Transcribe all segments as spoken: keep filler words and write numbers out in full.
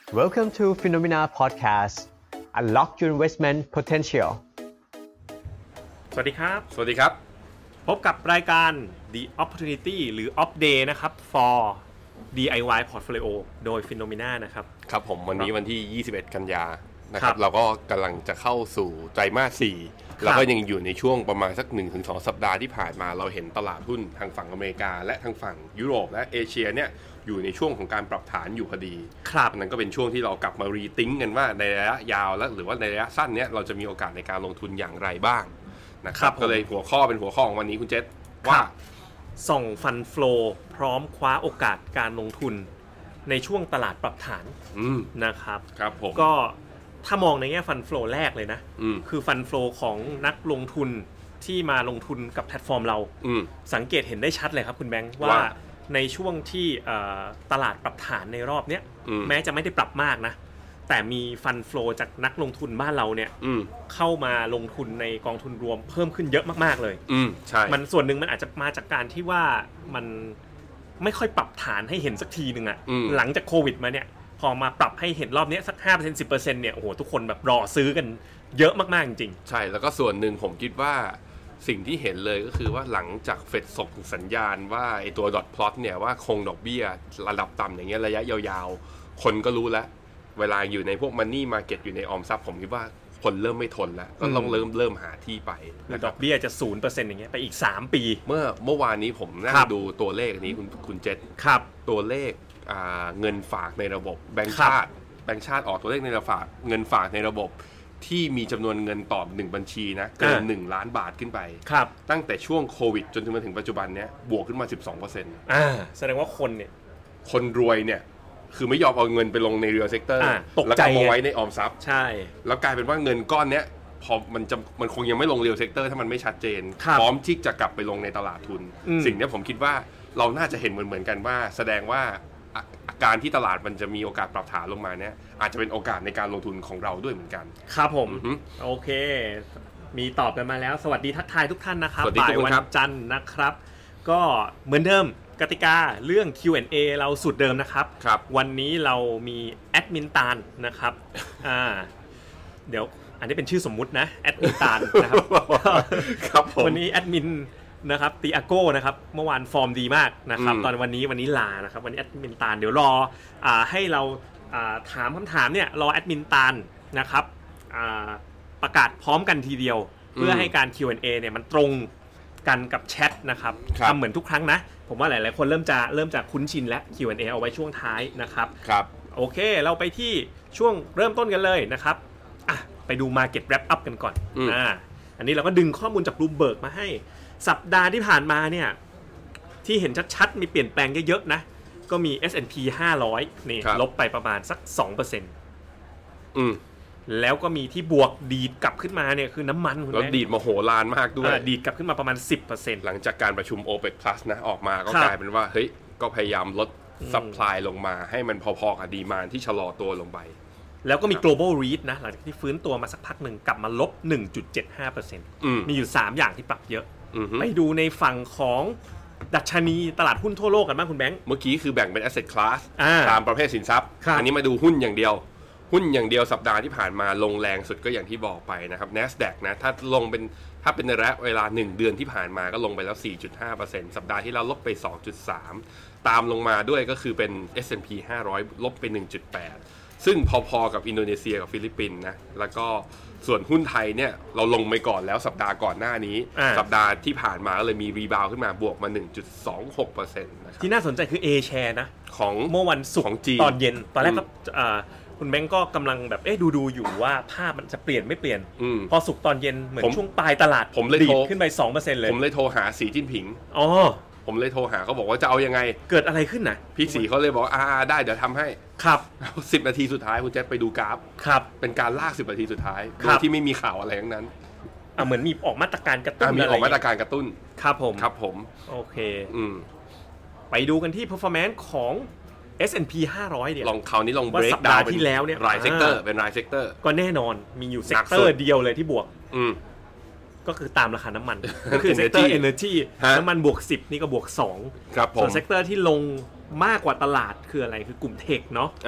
Welcome to Phenomena Podcast. Unlock your investment potential. สวัสดีครับสวัสดีครับพบกับรายการ The Opportunity หรือ Off Day นะครับ for ดี ไอ วาย Portfolio โดย Phenomena นะครับครับผมวันนี้วันที่ยี่สิบเอ็ดกันยานะครับครับเราก็กำลังจะเข้าสู่ไตรมาสสี่เราก็ยังอยู่ในช่วงประมาณสัก หนึ่งถึงสอง สัปดาห์ที่ผ่านมาเราเห็นตลาดหุ้นทางฝั่งอเมริกาและทางฝั่งยุโรปและเอเชียเนี่ยอยู่ในช่วงของการปรับฐานอยู่พอดีครับนั้นก็เป็นช่วงที่เรากลับมารีติ้งกันว่าในระยะยาวและหรือว่าในระยะสั้นเนี้ยเราจะมีโอกาสในการลงทุนอย่างไรบ้างนะครับก็เลยหัวข้อเป็นหัวข้อของวันนี้คุณเจษว่าส่องฟันโฟลพร้อมคว้าโอกาสการลงทุนในช่วงตลาดปรับฐานนะครับครับผมก็ถ้ามองในแง่ฟันโฟลแรกเลยนะคือฟันโฟลของนักลงทุนที่มาลงทุนกับแพลตฟอร์มเราสังเกตเห็นได้ชัดเลยครับคุณแบงค์ว่าในช่วงที่ตลาดปรับฐานในรอบนี้แม้จะไม่ได้ปรับมากนะแต่มีฟันโฟลจากนักลงทุนบ้านเราเนี่ยเข้ามาลงทุนในกองทุนรวมเพิ่มขึ้นเยอะมากๆเลยใช่มันส่วนหนึ่งมันอาจจะมาจากการที่ว่ามันไม่ค่อยปรับฐานให้เห็นสักทีนึงอะหลังจากโควิดมาเนี่ยพอมาปรับให้เห็นรอบนี้สัก ห้าเปอร์เซ็นต์ สิบเปอร์เซ็นต์ เนี่ยโอ้โหทุกคนแบบรอซื้อกันเยอะมากๆจริงๆใช่แล้วก็ส่วนหนึ่งผมคิดว่าสิ่งที่เห็นเลยก็คือว่าหลังจากเฟดส่งสัญญาณว่าไอ้ตัว dot plot เนี่ยว่าคงดอกเบี้ยระดับต่ำอย่างเงี้ยระยะยาวๆคนก็รู้แล้วเวลาอยู่ในพวก money market อยู่ในออมทรัพย์ผมคิดว่าคนเริ่มไม่ทนแล้วก็ต้องเริ่มเริ่มหาที่ไปดอกเบี้ยจะ ศูนย์เปอร์เซ็นต์ อย่างเงี้ยไปอีกสามปีเมื่อเมื่อวานนี้ผมนั่งดูตัวเลขนี้คุณคุณเจษครับตัวเลขเงินฝากในระบบแบงก์ชาติแบงก์ชาติออกตัวเลขในระบบเงินฝากในระบบที่มีจำนวนเงินต่อหนึ่งบัญชีนะเกินหนึ่งล้านบาทขึ้นไปครับตั้งแต่ช่วงโควิดจนถึงมาถึงปัจจุบันเนี้ยบวกขึ้นมา สิบสองเปอร์เซ็นต์อ่าแสดงว่าคนเนี่ยคนรวยเนี่ยคือไม่ยอมเอาเงินไปลงในเรียลเซกเตอร์แล้วก็มาไว้ในออมทรัพย์ใช่แล้วกลายเป็นว่าเงินก้อนเนี้ยพอมันจะมันคงยังไม่ลงเรียลเซกเตอร์ถ้ามันไม่ชัดเจนพร้อมที่จะกลับไปลงในตลาดทุนสิ่งนี้ผมคิดว่าเราน่าจะเห็นเหมือนๆกันว่าแสดงว่าการที่ตลาดมันจะมีโอกาสปรับฐานลงมาเนี่ยอาจจะเป็นโอกาสในการลงทุนของเราด้วยเหมือนกันครับผมโอเคมีตอบกันมาแล้วสวัสดีทักทายทุกท่านนะครับบ่ายวันจันทร์นะครับก็เหมือนเดิมกติกาเรื่อง คิว แอนด์ เอ เราสุดเดิมนะครับวันนี้เรามีแอดมินตาลนะครับอ่าเดี๋ยวอันนี้เป็นชื่อสมมุตินะแอดมินตาลนะครับครับผมวันนี้แอดมินนะครับตีอาโก้นะครับเมื่อวานฟอร์มดีมากนะครับตอนวันนี้วันนี้ลานะครับวันนี้แอดมินตาลเดี๋ยวรออ่าให้เราอ่าถามคำถามเนี่ยรอแอดมินตาลนะครับอ่าประกาศพร้อมกันทีเดียวเพื่อให้การ คิว แอนด์ เอ เนี่ยมันตรงกันกับแชทนะครับทำเหมือนทุกครั้งนะผมว่าหลายๆคนเริ่มจะเริ่มจะคุ้นชินแล้ว คิว แอนด์ เอ เอาไว้ช่วงท้ายนะครับครับโอเคเราไปที่ช่วงเริ่มต้นกันเลยนะครับอ่ะไปดู Market Wrap Up กันก่อนอ่าอันนี้เราก็ดึงข้อมูลจาก Bloomberg มาให้สัปดาห์ที่ผ่านมาเนี่ยที่เห็นชัดๆมีเปลี่ยนแปลงเยอะๆนะก็มี เอส แอนด์ พี ห้าร้อยนี่ลบไปประมาณสัก สองเปอร์เซ็นต์อืมแล้วก็มีที่บวกดีดกลับขึ้นมาเนี่ยคือน้ำมันคุณแม่แล้วดีดมาโหฬารมากด้วยดีดกลับขึ้นมาประมาณ สิบเปอร์เซ็นต์หลังจากการประชุม โอเปก พลัส นะออกมาก็กลายเป็นว่าเฮ้ยก็พยายามลดซัพพลายลงมาให้มันพอๆกับดีมานด์ที่ชะลอตัวลงไปแล้วก็มี global read นะหลังจากที่ฟื้นตัวมาสักพักหนึ่งกลับมาลบ หนึ่งจุดเจ็ดห้าเปอร์เซ็นต์ มีอยู่สามอย่างที่ปรับเยอะไปดูในฝั่งของดัชนีตลาดหุ้นทั่วโลกกันบ้างคุณแบงค์เมื่อกี้คือแบ่งเป็น asset class ตามประเภทสินทรัพย์อันนี้มาดูหุ้นอย่างเดียวหุ้นอย่างเดียวสัปดาห์ที่ผ่านมาลงแรงสุดก็อย่างที่บอกไปนะครับ NASDAQ นะถ้าลงเป็นถ้าเป็นในระยะเวลาหนึ่งเดือนที่ผ่านมาก็ลงไปแล้ว สี่จุดห้าเปอร์เซ็นต์ สัปดาห์ที่แล้วลบไป สองจุดสาม ตามลงมาด้วยก็คือเป็น เอส แอนด์ พี ห้าร้อยลบไป หนึ่งจุดแปด ซึ่งพอๆกับอินโดนีเซียกับฟิลิปปินส์นะแล้วก็ส่วนหุ้นไทยเนี่ยเราลงไปก่อนแล้วสัปดาห์ก่อนหน้านี้สัปดาห์ที่ผ่านมาก็เลยมีรีบาวขึ้นมาบวกมา หนึ่งจุดสองหกเปอร์เซ็นต์ นะครับที่น่าสนใจคือ A share นะของเมื่อวันศุกร์ตอนเย็นตอนแรกก็คุณแบงก์ก็กำลังแบบเอ๊ะดูๆอยู่ว่าภาพมันจะเปลี่ยนไม่เปลี่ยนพอศุกร์ตอนเย็นเหมือนช่วงปลายตลาดผมเลยดีดขึ้นไป สองเปอร์เซ็นต์ เลยผมเลยโทรหาสีจิ้นผิงอ๋อผมเลยโทรหาเขาบอกว่าจะเอายังไงเกิดอะไรขึ้นนะพี่สีเขาเลยบอกอ่าได้เดี๋ยวทำให้ครับสิบนาทีสุดท้ายคุณแจ๊คไปดูกราฟครับเป็นการลากสิบนาทีสุดท้ายโดยที่ไม่มีข่าวอะไรทั้งนั้นอ่ะเหมือนมีออกมาตรการกระตุ้นมีออกมาตรการกระตุ้นครับผมครับผมโอเคอืมไปดูกันที่ performance ของ เอส แอนด์ พี ห้าร้อยเนี่ยลองคราวนี้ลอง break สัปดาห์ที่แล้วเนี่ยรายเซกเตอร์เป็นรายเซกเตอร์ก็แน่นอนมีอยู่เซกเตอร์เดียวเลยที่บวกอืมก็คือตามราคาน้ำมันก็คือเซกเตอร์ energy น้ำมันบวกสิบนี่ก็บวกสองครับผมส่วนเซกเตอร์ที่ลงมากกว่าตลาดคืออะไรคือกลุ่มเทคเนาะ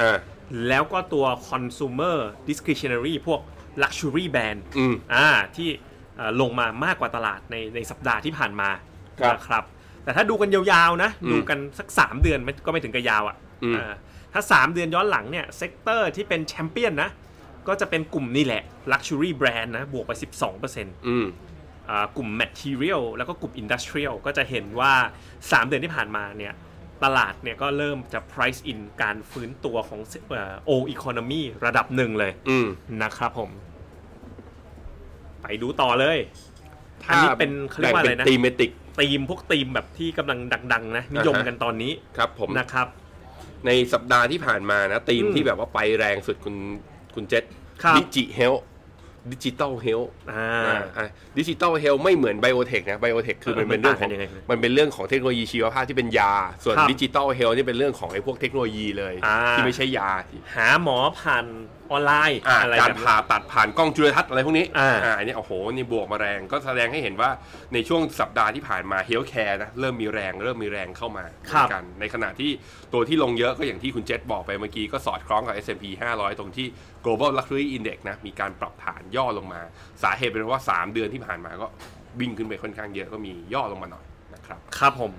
แล้วก็ตัว consumer discretionary พวก luxury brand อ่าที่ลงมามากกว่าตลาดในในสัปดาห์ที่ผ่านมานะครับแต่ถ้าดูกันยาวๆนะดูกันสักสามเดือนก็ไม่ถึงกับยาวอ่ะถ้าสามเดือนย้อนหลังเนี่ยเซกเตอร์ที่เป็นแชมเปี้ยนนะก็จะเป็นกลุ่มนี่แหละ luxury brand นะบวกไป สิบสองเปอร์เซ็นต์ อืมอ่ากลุ่ม material แล้วก็กลุ่ม industrial ก็จะเห็นว่าสามเดือนที่ผ่านมาเนี่ยตลาดเนี่ยก็เริ่มจะ price in การฟื้นตัวของเอ่อ old economy ระดับหนึ่งเลยนะครับผมไปดูต่อเลยอันนี้เป็นเขาเรียกว่าอะไรนะ thematic ธีมพวกธีมแบบที่กำลังดังๆนะนิยมกันตอนนี้ครับผมนะครับในสัปดาห์ที่ผ่านมานะธีมที่แบบว่าไปแรงสุดคุณคุณเจษดิจิเฮลดิจิตอลเฮลดิจิตอลเฮลไม่เหมือนไบโอเทคนะไบโอเทคคือมันเป็นเรื่องของมันเป็นเรื่องของเทคโนโลยีชีวภาพที่เป็นยาส่วนดิจิตอลเฮลนี่เป็นเรื่องของไอ้พวกเทคโนโลยีเลยที่ไม่ใช่ยาหาหมอผ่านออนไลน์อะไรการผ่าตัดผ่านกล้องจุลทรรศน์อะไรพวกนี้อ่าอันนี้โอ้โหนี่บวกมาแรงก็แสดงให้เห็นว่าในช่วงสัปดาห์ที่ผ่านมาเฮลท์แคร์นะเริ่มมีแรงเริ่มมีแรงเข้ามาเหมือนกันในขณะที่ตัวที่ลงเยอะก็อย่างที่คุณเจษบอกไปเมื่อกี้ก็สอดคล้องกับ เอส แอนด์ พี ห้าร้อยตรงที่ global luxury index นะมีการปรับฐานย่อลงมาสาเหตุเป็นเพราะว่าสามเดือนที่ผ่านมาก็วิ่งขึ้นไปค่อนข้างเยอะก็มีย่อลงมาหน่อยนะครับครับผม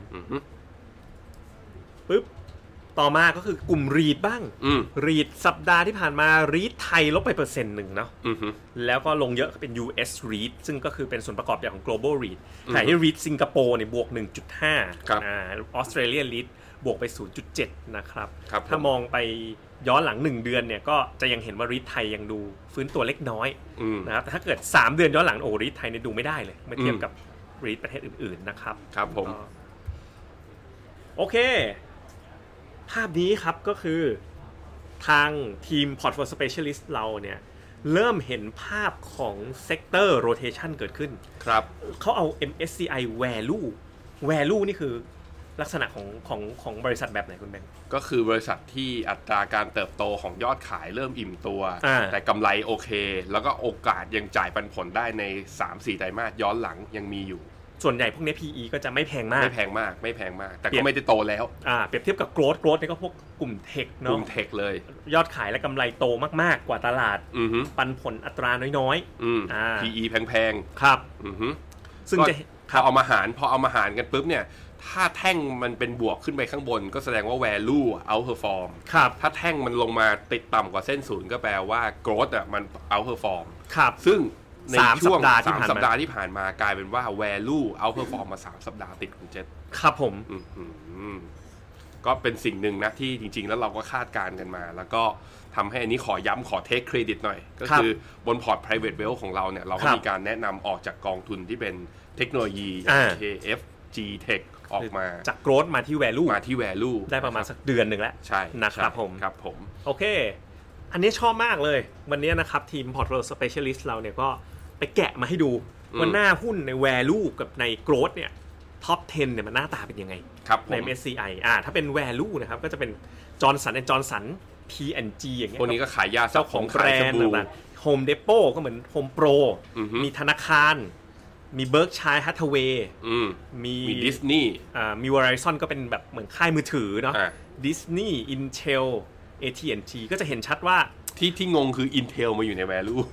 ปึ๊บต่อมาก็คือกลุ่มรีดบ้างรีดสัปดาห์ที่ผ่านมารีดไทยลบไปเปอร์เซ็นต์หนึ่งเนาะแล้วก็ลงเยอะเป็น ยู เอส รีดซึ่งก็คือเป็นส่วนประกอบอย่างของ global read แต่ที่รีดสิงคโปร์เนี่ยบวก หนึ่งจุดห้า อ่าออสเตรเลียรีดบวกไป ศูนย์จุดเจ็ด นะครับถ้ามองไปย้อนหลังหนึ่งเดือนเนี่ยก็จะยังเห็นว่ารีดไทยยังดูฟื้นตัวเล็กน้อยนะครับแต่ถ้าเกิดสามเดือนย้อนหลังโอ้รีดไทยเนี่ยดูไม่ได้เลยเมื่อเทียบกับรีดประเทศอื่นๆนะครับครับผมโอเคภาพนี้ครับก็คือทางทีม Portfolio Specialist เราเนี่ยเริ่มเห็นภาพของ Sector Rotation เกิดขึ้นครับเขาเอา เอ็ม เอส ซี ไอ Value Value นี่คือลักษณะของของของบริษัทแบบไหนคุณแบงค์ก็คือบริษัทที่อัตราการเติบโตของยอดขายเริ่มอิ่มตัวแต่กำไรโอเคแล้วก็โอกาสยังจ่ายปันผลได้ใน สามสี่ ไตรมาสย้อนหลังยังมีอยู่ส่วนใหญ่พวกนี้ พี อี ก็จะไม่แพงมากไม่แพงมากไม่แพงมากแต่ก็ไม่ได้โตแล้วอ่าเปรียบเทียบกับ growth growth นี่ก็พวกกลุ่มเทคเนาะกลุ่มเทคเลยยอดขายและกำไรโตมากๆกว่าตลาดปันผลอัตราน้อยๆอ่า พี อี แพงๆครับอือฮึซึ่งจะพอเอามาหารพอเอามาหารกันปุ๊บเนี่ยถ้าแท่งมันเป็นบวกขึ้นไปข้างบนก็แสดงว่า value outperform ครับถ้าแท่งมันลงมาติดต่ำกว่าเส้นศูนย์ก็แปลว่า growth อ่ะมัน outperform ครับซึ่งในช่วงสามสัปดาห์ที่ผ่านมากลายเป็นว่า value outperform มาสามสัปดาห์ติดคุณเจษครับผมก็เป็นสิ่งหนึ่งนะที่จริงๆแล้วเราก็คาดการณ์กันมาแล้วก็ทำให้อันนี้ขอย้ำขอเทคเครดิตหน่อยก็คือบนพอร์ต private wealth ของเราเนี่ยเราก็มีการแนะนำออกจากกองทุนที่เป็นเทคโนโลยี เค เอฟ จี Tech ออกมาจาก growth มาที่ value มาที่ value ได้ประมาณสักเดือนหนึ่งแล้วใช่นะครับผมครับผมโอเคอันนี้ชอบมากเลยวันนี้นะครับทีม Portfolio Specialist เราเนี่ยก็ไปแกะมาให้ดูว่าหน้าหุ้นใน value กับใน growth เนี่ย ท็อป สิบเนี่ยมันหน้าตาเป็นยังไงใน เอ็ม เอส ซี ไอ อ่าถ้าเป็น value นะครับก็จะเป็น Johnson แอนด์ Johnson พี แอนด์ จี อย่างเงี้ยพวกนี้ก็ขายยาเจ้าของแบรนด์ต่างๆ Home Depot ก็เหมือน Home Pro มีธนาคารมี Berkshire Hathaway มีมี Disney อ่ามี Verizon ก็เป็นแบบเหมือนค่ายมือถือเนาะ Disney Intel เอ ที แอนด์ ที ก็จะเห็นชัดว่าที่ที่งงคือ Intel มาอยู่ใน value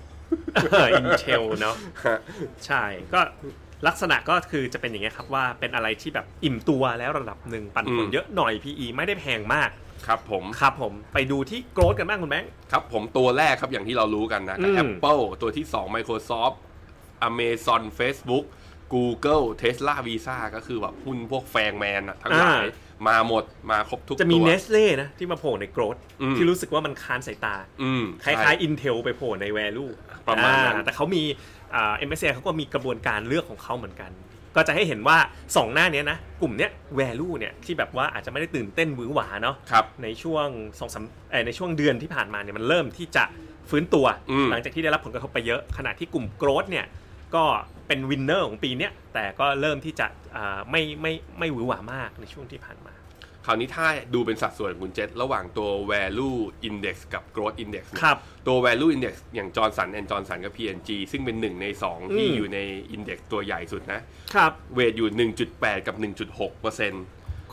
Intel เนาะใช่ก็ลักษณะก็คือจะเป็นอย่างเงี้ยครับว่าเป็นอะไรที่แบบอิ่มตัวแล้วระดับหนึ่งปันผลเยอะหน่อย พี อี ไม่ได้แพงมากครับผมครับผมไปดูที่โกรธกันบ้างคุณแบงค์ครับผมตัวแรกครับอย่างที่เรารู้กันนะกับ Apple ตัวที่สอง Microsoft Amazon Facebook Google Tesla Visa ก็คือแบบหุ้นพวกแฟงแมนทั้งหลายมาหมดมาครบทุกตัวจะมี Nestle นะที่มาโผล่ในโกรธที่รู้สึกว่ามันค้านสายตาคล้ายๆ Intel ไปโผล่ใน value ประมาณนั้นแต่เขามีอ่า เอ็ม เอส ซี ไอ เขาก็มีกระบวนการเลือกของเขาเหมือนกันก็จะให้เห็นว่าสองหน้านี้นะกลุ่มเนี้ย value เนี่ยที่แบบว่าอาจจะไม่ได้ตื่นเต้นหวือหวาเนาะในช่วงสองสามเอ่อในช่วงเดือนที่ผ่านมาเนี่ยมันเริ่มที่จะฟื้นตัวหลังจากที่ได้รับผลกระทบไปเยอะขณะที่กลุ่มโกรธเนี่ยก็เป็นวินเนอร์ของปีนี้แต่ก็เริ่มที่จะไม่ไม่ไม่หวือหวามากในช่วงที่ผ่านมาคราวนี้ถ้าดูเป็นสัดส่วนคุณเจษระหว่างตัว value index กับ growth index ตัว value index อย่าง Johnson แอนด์ Johnson กับ พี แอนด์ จี ซึ่งเป็นหนึ่งในสองที่อยู่ใน index ตัวใหญ่สุดนะครับเวทอยู่ หนึ่งจุดแปด กับ หนึ่งจุดหกเปอร์เซ็นต์ข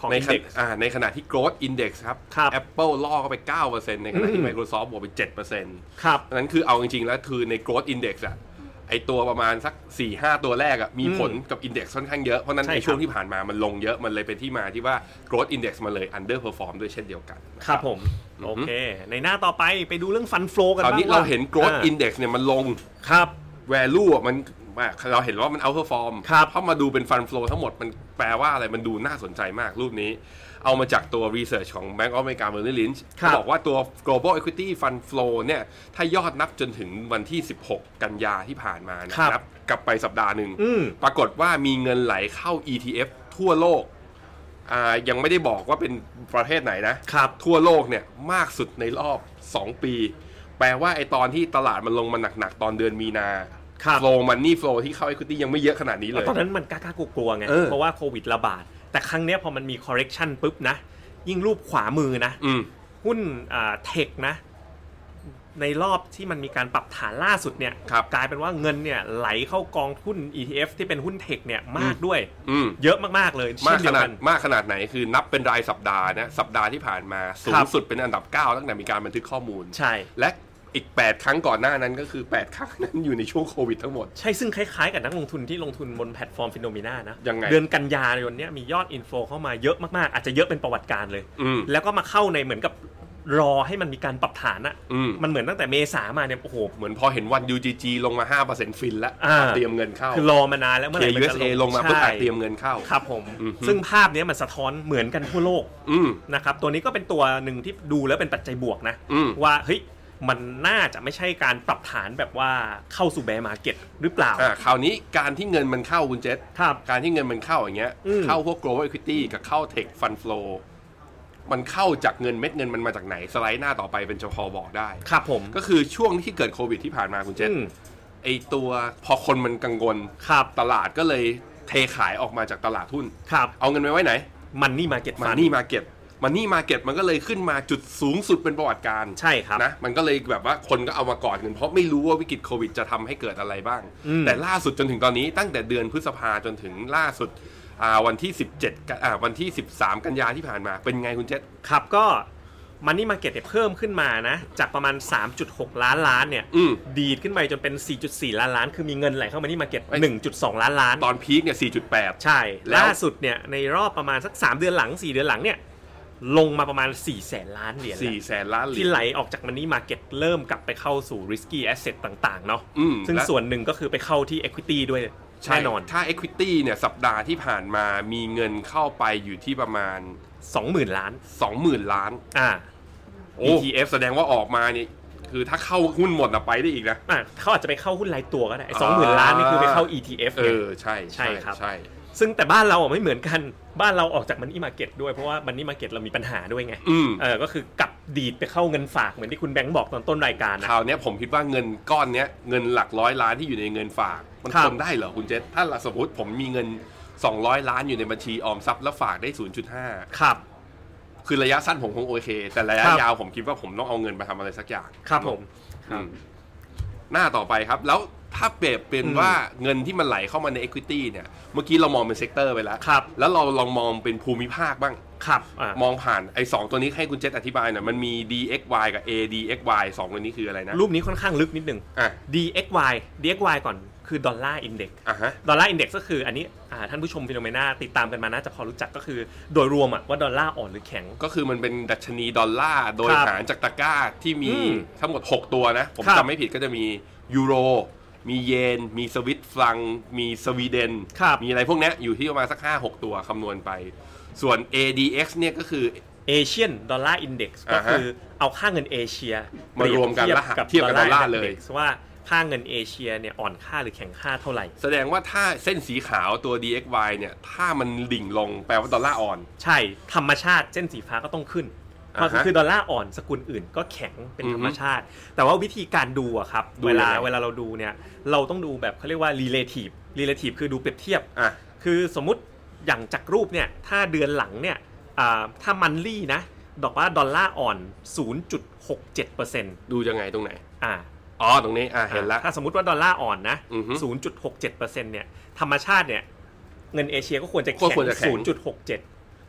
ของใน index อ่าในขณะที่ growth index ครับ Apple ล่อเข้าไป เก้าเปอร์เซ็นต์ ในขณะที่ Microsoft บวกไป เจ็ดเปอร์เซ็นต์ครับนั้นคือเอาจริงๆแล้วคือใน growth index อ่ะไอตัวประมาณสัก สี่ห้า ตัวแรกอ่ะมีผลกับ index ค่อนข้างเยอะเพราะนั้นในช่วงที่ผ่านมามันลงเยอะมันเลยเป็นที่มาที่ว่า growth index มันเลย underperform ด้วยเช่นเดียวกันครับผมโอเคในหน้าต่อไปไปดูเรื่อง fund flow กันบ้างตอนนี้เราเห็น growth index เนี่ยมันลงครับ value มันเราเห็นว่ามัน outperform พอมาดูเป็น fund flow ทั้งหมดมันแปลว่าอะไรมันดูน่าสนใจมากรูปนี้เอามาจากตัว research ของ Bank of America Merrill Lynch เขาบอกว่าตัว global equity fund flow เนี่ยถ้ายอดนับจนถึงวันที่สิบหกกันยาที่ผ่านมานะครับกลับไปสัปดาห์หนึ่งปรากฏว่ามีเงินไหลเข้า อี ที เอฟ ทั่วโลกอ่ายังไม่ได้บอกว่าเป็นประเทศไหนนะทั่วโลกเนี่ยมากสุดในรอบสองปีแปลว่าไอตอนที่ตลาดมันลงมาหนักๆตอนเดือนมีนาflow money flow ที่เข้า equity ยังไม่เยอะขนาดนี้เลยตอนนั้นมันกล้าๆกลัวๆไงเพราะว่าโควิดระบาดแต่ครั้งนี้พอมันมี correction ปุ๊บนะยิ่งรูปขวามือนะหุ้นอ่าเทคนะในรอบที่มันมีการปรับฐานล่าสุดเนี่ยกลายเป็นว่าเงินเนี่ยไหลเข้ากองหุ้น อี ที เอฟ ที่เป็นหุ้นเทคเนี่ยมากด้วยเยอะมากๆเลยมากขนาดมากขนาดไหนคือนับเป็นรายสัปดาห์นะสัปดาห์ที่ผ่านมาสูงสุดเป็นอันดับเก้าตั้งแต่มีการบันทึกข้อมูลใช่และอีกแปดครั้งก่อนหน้านั้นก็คือแปดครั้งนั้นอยู่ในช่วงโควิดทั้งหมดใช่ซึ่งคล้ายๆกับนักลงทุนที่ลงทุนบนแพลตฟอร์ม Phenomena นะยังไงเดือนกันยายนเนี้ยมียอดอินโฟเข้ามาเยอะมากๆอาจจะเยอะเป็นประวัติการเลยแล้วก็มาเข้าในเหมือนกับรอให้มันมีการปรับฐานอะมันเหมือนตั้งแต่เมษามาเนี่ยโอ้โหเหมือนพอเห็นวัน ยู จี จี ลงมา ห้าเปอร์เซ็นต์ ฟินแล้วเตรียมเงินเข้าคือรอมานานแล้วเมื่อไหร่ยู เอส เอ ลงมาเพื่อเตรียมเงินเข้าครับผมซึ่งภาพนี้มันสะท้อนเหมือนกันทั่วโลกนะครับตัวนี้ก็เป็นตัวหนึ่งที่ดูแล้วเป็นปัจจัยบวกนะว่าเฮ้ยมันน่าจะไม่ใช่การปรับฐานแบบว่าเข้าสู่แบร์มาร์เก็ตหรือเปล่าอ่าคราวนี้การที่เงินมันเข้าคุณเจษการที่เงินมันเข้าอย่างเงี้ยเข้าพวก global equity กับเข้า tech fund flow มันเข้าจากเงินเม็ดเงินมันมาจากไหนสไลด์หน้าต่อไปเป็นจะพอบอกได้ครับผมก็คือช่วงที่เกิดโควิดที่ผ่านมาคุณเจษไอตัวพอคนมันกังวลตลาดก็เลยเทขายออกมาจากตลาดหุ้นเอาเงินไปไว้ไหน Money Market Fund Money Marketมันนี่มาเก็ตมันก็เลยขึ้นมาจุดสูงสุดเป็นประวัติการใช่ครับนะมันก็เลยแบบว่าคนก็เอามากอดเงินเพราะไม่รู้ว่าวิกฤตโควิดจะทำให้เกิดอะไรบ้างแต่ล่าสุดจนถึงตอนนี้ตั้งแต่เดือนพฤษภาจนถึงล่าสุดวันที่สิบเจ็ดอ่าวันที่สิบสามกันยาที่ผ่านมาเป็นไงคุณเจษครับก็มันนี่มาเก็ตเนี่ยเพิ่มขึ้นมานะจากประมาณ สามจุดหก ล้านล้านเนี่ยดีดขึ้นไปจนเป็น สี่จุดสี่ ล้านล้านคือมีเงินไหลเข้ามานี่มาเก็ต หนึ่งจุดสอง ล้านล้านตอนพีคเนี่ย สี่จุดแปดใช่ล่าสุดเนี่ยในรอบประมาณสักสามเดือนหลังสี่เดือนหลังเนี่ยลงมาประมาณ สี่แสน ล้านเหรียญสี่แสน ล้านเหรียญที่ไหลออกจากมันนี่มาเก็ตเริ่มกลับไปเข้าสู่ risky asset ต่างๆเนาะซึ่งส่วนหนึ่งก็คือไปเข้าที่ equity ด้วยแน่นอนถ้า equity เนี่ยสัปดาห์ที่ผ่านมามีเงินเข้าไปอยู่ที่ประมาณสองหมื่น ล้านสองหมื่น ล้านอ่าอี ที เอฟ แสดงว่าออกมานี่คือถ้าเข้าหุ้นหมดอะไปได้อีกนะอ่ะเขาอาจจะไปเข้าหุ้นรายตัวก็ได้ สองหมื่น ล้านนี่คือไปเข้า อี ที เอฟเออใช่ใช่ครับใช่ซึ่งแต่บ้านเราอ่ะไม่เหมือนกันบ้านเราออกจากมันนี่มาร์เก็ตด้วยเพราะว่ามันนี่มาร์เก็ตเรามีปัญหาด้วยไงเออก็คือกลับดีดไปเข้าเงินฝากเหมือนที่คุณแบงค์บอกตอนต้นรายการนะคราวนี้ผมคิดว่าเงินก้อนนี้เงินหลักร้อยล้านที่อยู่ในเงินฝากมันทนได้เหรอคุณเจษถ้าสมมติผมมีเงินสองร้อยล้านอยู่ในบัญชีออมทรัพย์แล้วฝากได้ ศูนย์จุดห้าครับคือระยะสั้นผมคงโอเคแต่ระยะยาวผมคิดว่าผมต้องเอาเงินไปทำอะไรสักอย่างครับผมหน้าต่อไปครับแล้วถ้าเปรียบเป็นว่าเงินที่มันไหลเข้ามาใน equity เนี่ยเมื่อกี้เรามองเป็นเซกเตอร์ไปแล้วแล้วเราลองมองเป็นภูมิภาคบ้างครับมองผ่านไอ้สองตัวนี้ให้คุณเจษอธิบายหน่อยมันมี ดี เอ็กซ์ วาย กับ เอ ดี เอ็กซ์ วาย สองตัวนี้คืออะไรนะรูปนี้ค่อนข้างลึกนิดนึง ดี เอ็กซ์ วาย ดี เอ็กซ์ วาย ก่อนคือดอลลาร์อินเด็กซ์ดอลลาร์อินเด็กซ์ก็คืออันนี้ท่านผู้ชม Phenomena ติดตามกันมาน่าจะพอรู้จักก็คือโดยรวมอะว่าดอลลาร์อ่อนหรือแข็งก็คือมันเป็นดัชนีดอลลาร์โดยหารจากตะกร้าที่มีทั้งหมดหกตัวนะผมจำไม่ผิดก็จะมียูโรมีเยนมีสวิตฟรังมีสวีเดนมีอะไรพวกนี้อยู่ที่ประมาณสัก ห้าหก ตัวคำนวณไปส่วน เอ ดี เอ็กซ์ เนี่ยก็คือ Asian Dollar Index ก็คือเอาค่าเงินเอเชียมารวมกันแล้วเทียบกับดอลลาร์เลยว่าค่าเงินเอเชียเนี่ยอ่อนค่าหรือแข็งค่าเท่าไหร่แสดงว่าถ้าเส้นสีขาวตัว ดี เอ็กซ์ วาย เนี่ยถ้ามันดิ่งลงแปลว่าดอลลาร์อ่อนใช่ธรรมชาติเส้นสีฟ้าก็ต้องขึ้นเพราะคือดอลลาร์อ่อนสกุลอื่นก็แข็งเป็นธรรมชาติแต่ว่าวิธีการดูอะครับเวลาเวลาเราดูเนี่ยเราต้องดูแบบเขาเรียกว่า relative relative คือดูเปรียบเทียบคือสมมุติอย่างจากรูปเนี่ยถ้าเดือนหลังเนี่ยถ้ามันลี่นะดอกว่าดอลลาร์อ่อน ศูนย์จุดหกเจ็ดเปอร์เซ็นต์ดูยังไงตรงไหนอ่าอ๋อตรงนี้อ่าเห็นแล้วถ้าสมมุติว่าดอลลาร์อ่อนนะ ศูนย์จุดหกเจ็ดเปอร์เซ็นต์ เนี่ยธรรมชาติเนี่ยเงินเอเชียก็ควรจะแข็ง ศูนย์จุดหกเจ็ด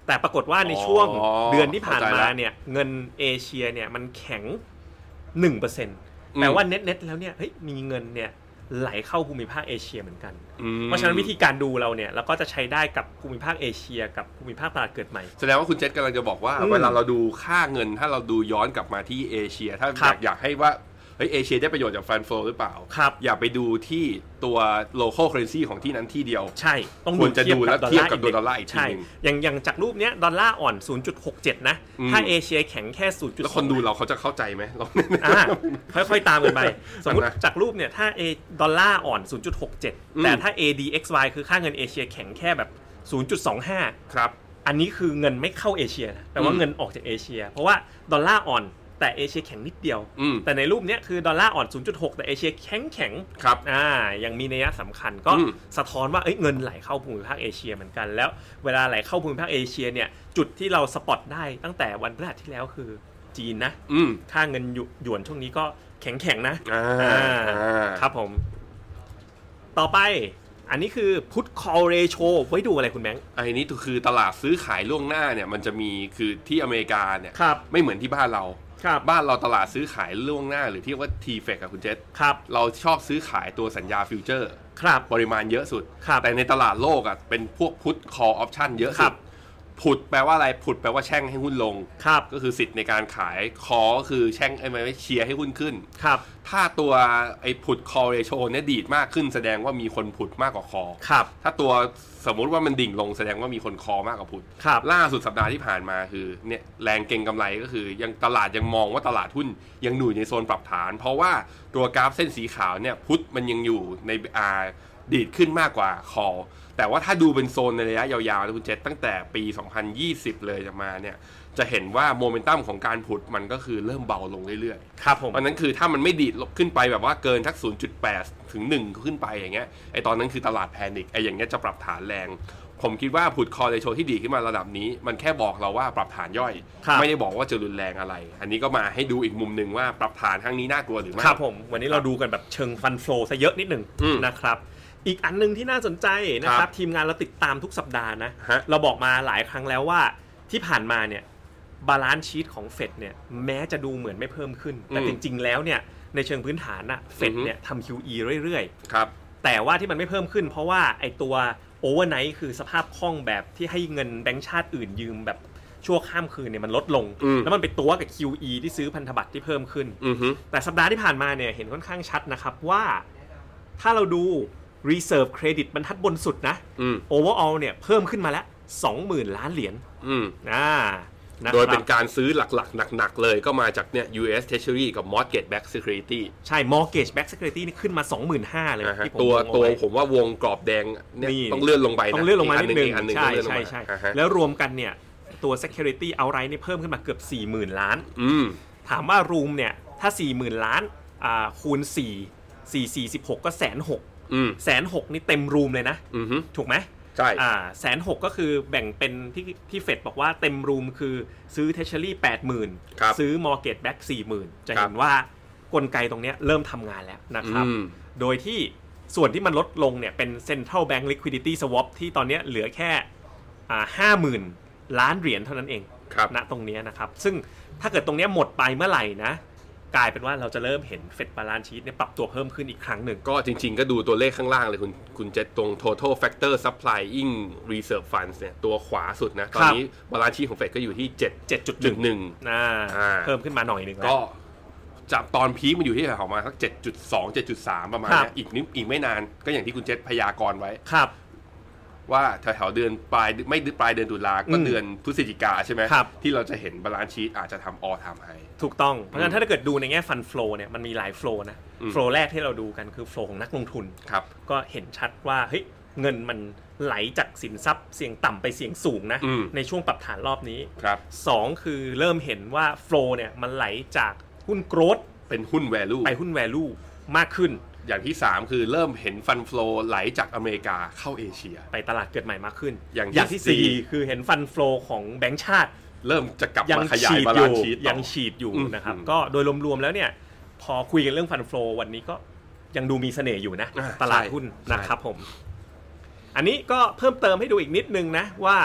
แต่ปรากฏว่าในช่วงเดือนที่ผ่านมาเนี่ยเงินเอเชียเนี่ยมันแข็ง หนึ่งเปอร์เซ็นต์ แปลว่าเน็ตๆแล้วเนี่ยเฮ้ยมีเงินเนี่ยไหลเข้าภูมิภาคเอเชียเหมือนกันเพราะฉะนั้นวิธีการดูเราเนี่ยเราก็จะใช้ได้กับภูมิภาคเอเชียกับภูมิภาคตลาดเกิดใหม่แสดงว่าคุณเจษกำลังจะบอกว่าเวลาเราดูค่าเงินถ้าเราดูย้อนกลับมาที่เอเชียถ้าอยากอยากให้ว่าเฮ้ยเอเชียได้ประโยชน์จากฟันโฟหรือเปล่าครับอย่าไปดูที่ตัว local currency ของที่นั้นที่เดียวใช่ต้องควรจะดูแล้วเทียบกับดอลลาร์อีกทีนึงอย่างอย่างจากรูปเนี้ยดอลลาร์อ่อน ศูนย์จุดหกเจ็ด นะถ้าเอเชียแข็งแค่ ศูนย์จุดสองแล้วคนดูเราเขาจะเข้าใจไหมเราค่อยๆตามกันไปสมมุติจากรูปเนี่ยถ้าเอดอลลาร์อ่อน ศูนย์จุดหกเจ็ด แต่ถ้า เอ ดี เอ็กซ์ วาย คือค่าเงินเอเชียแข็งแค่แบบ ศูนย์จุดสองห้าครับอันนี้คือเงินไม่เข้าเอเชียนะแปลว่าเงินออกจากเอเชียเพราะว่าดอลลาร์อ่อนแต่เอเชียแข็งนิดเดียวแต่ในรูปนี้คือดอลลาร์อ่อน ศูนย์จุดหก แต่เอเชียแข็งแข็งครับอ่ายังมีนัยสำคัญก็สะท้อนว่าเอ้ยเงินไหลเข้าภูมิภาคเอเชียเหมือนกันแล้วเวลาไหลเข้าภูมิภาคเอเชียเนี่ยจุดที่เราสปอตได้ตั้งแต่วันพฤหัสที่แล้วคือจีนนะค่าเงินหยวนช่วงนี้ก็แข็งแข็งนะอ่าครับผมต่อไปอันนี้คือ put call ratio ไว้ดูอะไรคุณแบงค์ไอ้นี่คือตลาดซื้อขายล่วงหน้าเนี่ยมันจะมีคือที่อเมริกาเนี่ยไม่เหมือนที่บ้านเราบ้านเราตลาดซื้อขายล่วงหน้าหรือที่เรียกว่า ที เอฟ อี ซี อะคุณเจษเราชอบซื้อขายตัวสัญญาฟิวเจอร์ปริมาณเยอะสุดแต่ในตลาดโลกอ่ะเป็นพวก put call option เยอะสุดพุดแปลว่าอะไรพุดแปลว่าแช่งให้หุ้นลงก็คือสิทธิ์ในการขายคอก็คือแช่งไอ้ไม่เชียร์ให้หุ้นขึ้นครับถ้าตัวไอ้พุดคอเรโชเนี่ยดีดมากขึ้นแสดงว่ามีคนพุดมากกว่าคอครับถ้าตัวสมมุติว่ามันดิ่งลงแสดงว่ามีคนคอมากกว่าพุดล่าสุดสัปดาห์ที่ผ่านมาคือเนี่ยแรงเก็งกำไรก็คือยังตลาดยังมองว่าตลาดหุ้นยังอยู่ในโซนปรับฐานเพราะว่าตัวกราฟเส้นสีขาวเนี่ยพุดมันยังอยู่ในอาดีดขึ้นมากกว่าคอแต่ว่าถ้าดูเป็นโซนในระยะยาวๆนะคุณเจษตั้งแต่ปีสองพันยี่สิบเลยจะมาเนี่ยจะเห็นว่าโมเมนตัมของการผุดมันก็คือเริ่มเบาลงเรื่อยๆครับผมเพราะนั้นคือถ้ามันไม่ดีดลบขึ้นไปแบบว่าเกินทัก ศูนย์จุดแปด ถึงหนึ่งขึ้นไปอย่างเงี้ยไอตอนนั้นคือตลาดแพนิคไออย่างเงี้ยจะปรับฐานแรงผมคิดว่าพุดคอร์เรโชที่ดีขึ้นมาระดับนี้มันแค่บอกเราว่าปรับฐานย่อยไม่ได้บอกว่าจะรุนแรงอะไรอันนี้ก็มาให้ดูอีกมุมนึงว่าปรับฐานครั้งนี้น่ากลัวหรือไม่ครับผมวันนี้เราดูกันแบบเชิงฟันโฟลซะเยอะนิดนึงนะครับอีกอันนึงที่น่าสนใจนะครับทีมงานเราติดตามทุกสัปดาห์นะเราบอกมาหลายครั้งแล้วว่าที่ผ่านมาเนี่ยบาลานซ์ชีทของเฟดเนี่ยแม้จะดูเหมือนไม่เพิ่มขึ้นแต่จริงๆแล้วเนี่ยในเชิงพื้นฐานน่ะเฟดเนี่ยทำ คิว อี เรื่อยๆครับแต่ว่าที่มันไม่เพิ่มขึ้นเพราะว่าไอตัวโอเวอร์ไนท์คือสภาพคล่องแบบที่ให้เงินแบงก์ชาติอื่นยืมแบบชั่วข้ามคืนเนี่ยมันลดลงแล้วมันไปตัวกับ คิว อี ที่ซื้อพันธบัตรที่เพิ่มขึ้นแต่สัปดาห์ที่ผ่านมาเนี่ยเห็นค่อนข้างชัดนะครับว่าถ้าเราดูReserve Credit บรรทัดบนสุดนะ Overall เนี่ยเพิ่มขึ้นมาแล้ว สองหมื่น ล้านเหรียญอ่าโดยเป็นการซื้อหลักๆหนักๆเลยก็มาจากเนี่ย ยู เอส Treasury กับ Mortgage Backed Security ใช่ Mortgage Backed Security นี่ขึ้นมา สองหมื่นห้าพัน เลยที่ผมตัวตัวผมว่าวงกรอบแดงเนี่ยต้องเลื่อนลงไปนะต้องเลื่อนลงมานิดนึงใช่ใช่ใช่แล้วรวมกันเนี่ยตัว Security Outright นี่เพิ่มขึ้นมาเกือบ สี่หมื่น ล้านถามว่า Room เนี่ยถ้า สี่หมื่น ล้านอ่าคูณสี่ สี่ สี่ สิบหกก็ หนึ่งแสนหกหมื่นแสนหกนี่เต็มรูมเลยนะถูกไหมใช่อ่าแสนหกก็คือแบ่งเป็นที่ที่เฟดบอกว่าเต็มรูมคือซื้อ Treasury แปดหมื่นซื้อ Mortgage Back สี่หมื่นจะเห็นว่ากลไกตรงนี้เริ่มทำงานแล้วนะครับโดยที่ส่วนที่มันลดลงเนี่ยเป็น Central Bank Liquidity Swap ที่ตอนนี้เหลือแค่อ่า ห้าหมื่น ล้านเหรียญเท่านั้นเองณตรงนี้นะครับซึ่งถ้าเกิดตรงนี้หมดไปเมื่อไหร่นะกลายเป็นว่าเราจะเริ่มเห็นเฟดบาลานซ์ชีทเนี่ยปรับตัวเพิ่มขึ้นอีกครั้งหนึ่งก็จริงๆก็ดูตัวเลขข้างล่างเลยคุณคุณเจษตรง total factor supplying reserve funds เนี่ยตัวขวาสุดนะตอนนี้บาลานซ์ชีทของเฟดก็อยู่ที่เจ็ด เจ็ดจุดหนึ่งอ่าเพิ่มขึ้นมาหน่อยนึงก็จากตอนพีคมันอยู่ที่แถวๆมาสัก เจ็ดจุดสอง เจ็ดจุดสาม ประมาณนี้อีกนิดอีกไม่นานก็อย่างที่คุณเจษพยากรณ์ไว้ครับว่าแถวๆเดือนปลายไม่ปลายเดือนตุลาก็เดือนพฤศจิกาใช่ไหมที่เราจะเห็นบาลานซ์ชีทอาจจะทำออทำไฮถูกต้องเพราะฉะนั้นถ้าเกิดดูในแง่ฟันโฟลเนี่ยมันมีหลายโฟลนะโฟลแรกที่เราดูกันคือโฟลของนักลงทุนก็เห็นชัดว่าเฮ้ยเงินมันไหลจากสินทรัพย์เสี่ยงต่ำไปเสี่ยงสูงนะในช่วงปรับฐานรอบนี้สองคือเริ่มเห็นว่าโฟลเนี่ยมันไหลจากหุ้นโกรทเป็นหุ้น value ไปหุ้น value มากขึ้นอย่างที่สามคือเริ่มเห็นฟันโฟลไหลจากอเมริกาเข้าเอเชียไปตลาดเกิดใหม่มากขึ้นอย่างที่สี่คือเห็นฟันโฟลของแบงก์ชาติเริ่มจะกลับมาขยายบาลานซ์ชีทยังฉีดอยู่นะครับก็โดยรวมๆแล้วเนี่ยพอคุยกันเรื่องฟันโฟลวันนี้ก็ยังดูมีเสน่ห์อยู่นะตลาดหุ้นนะครับผมอันนี้ก็เพิ่มเติมให้ดูอีกนิดนึงนะว่า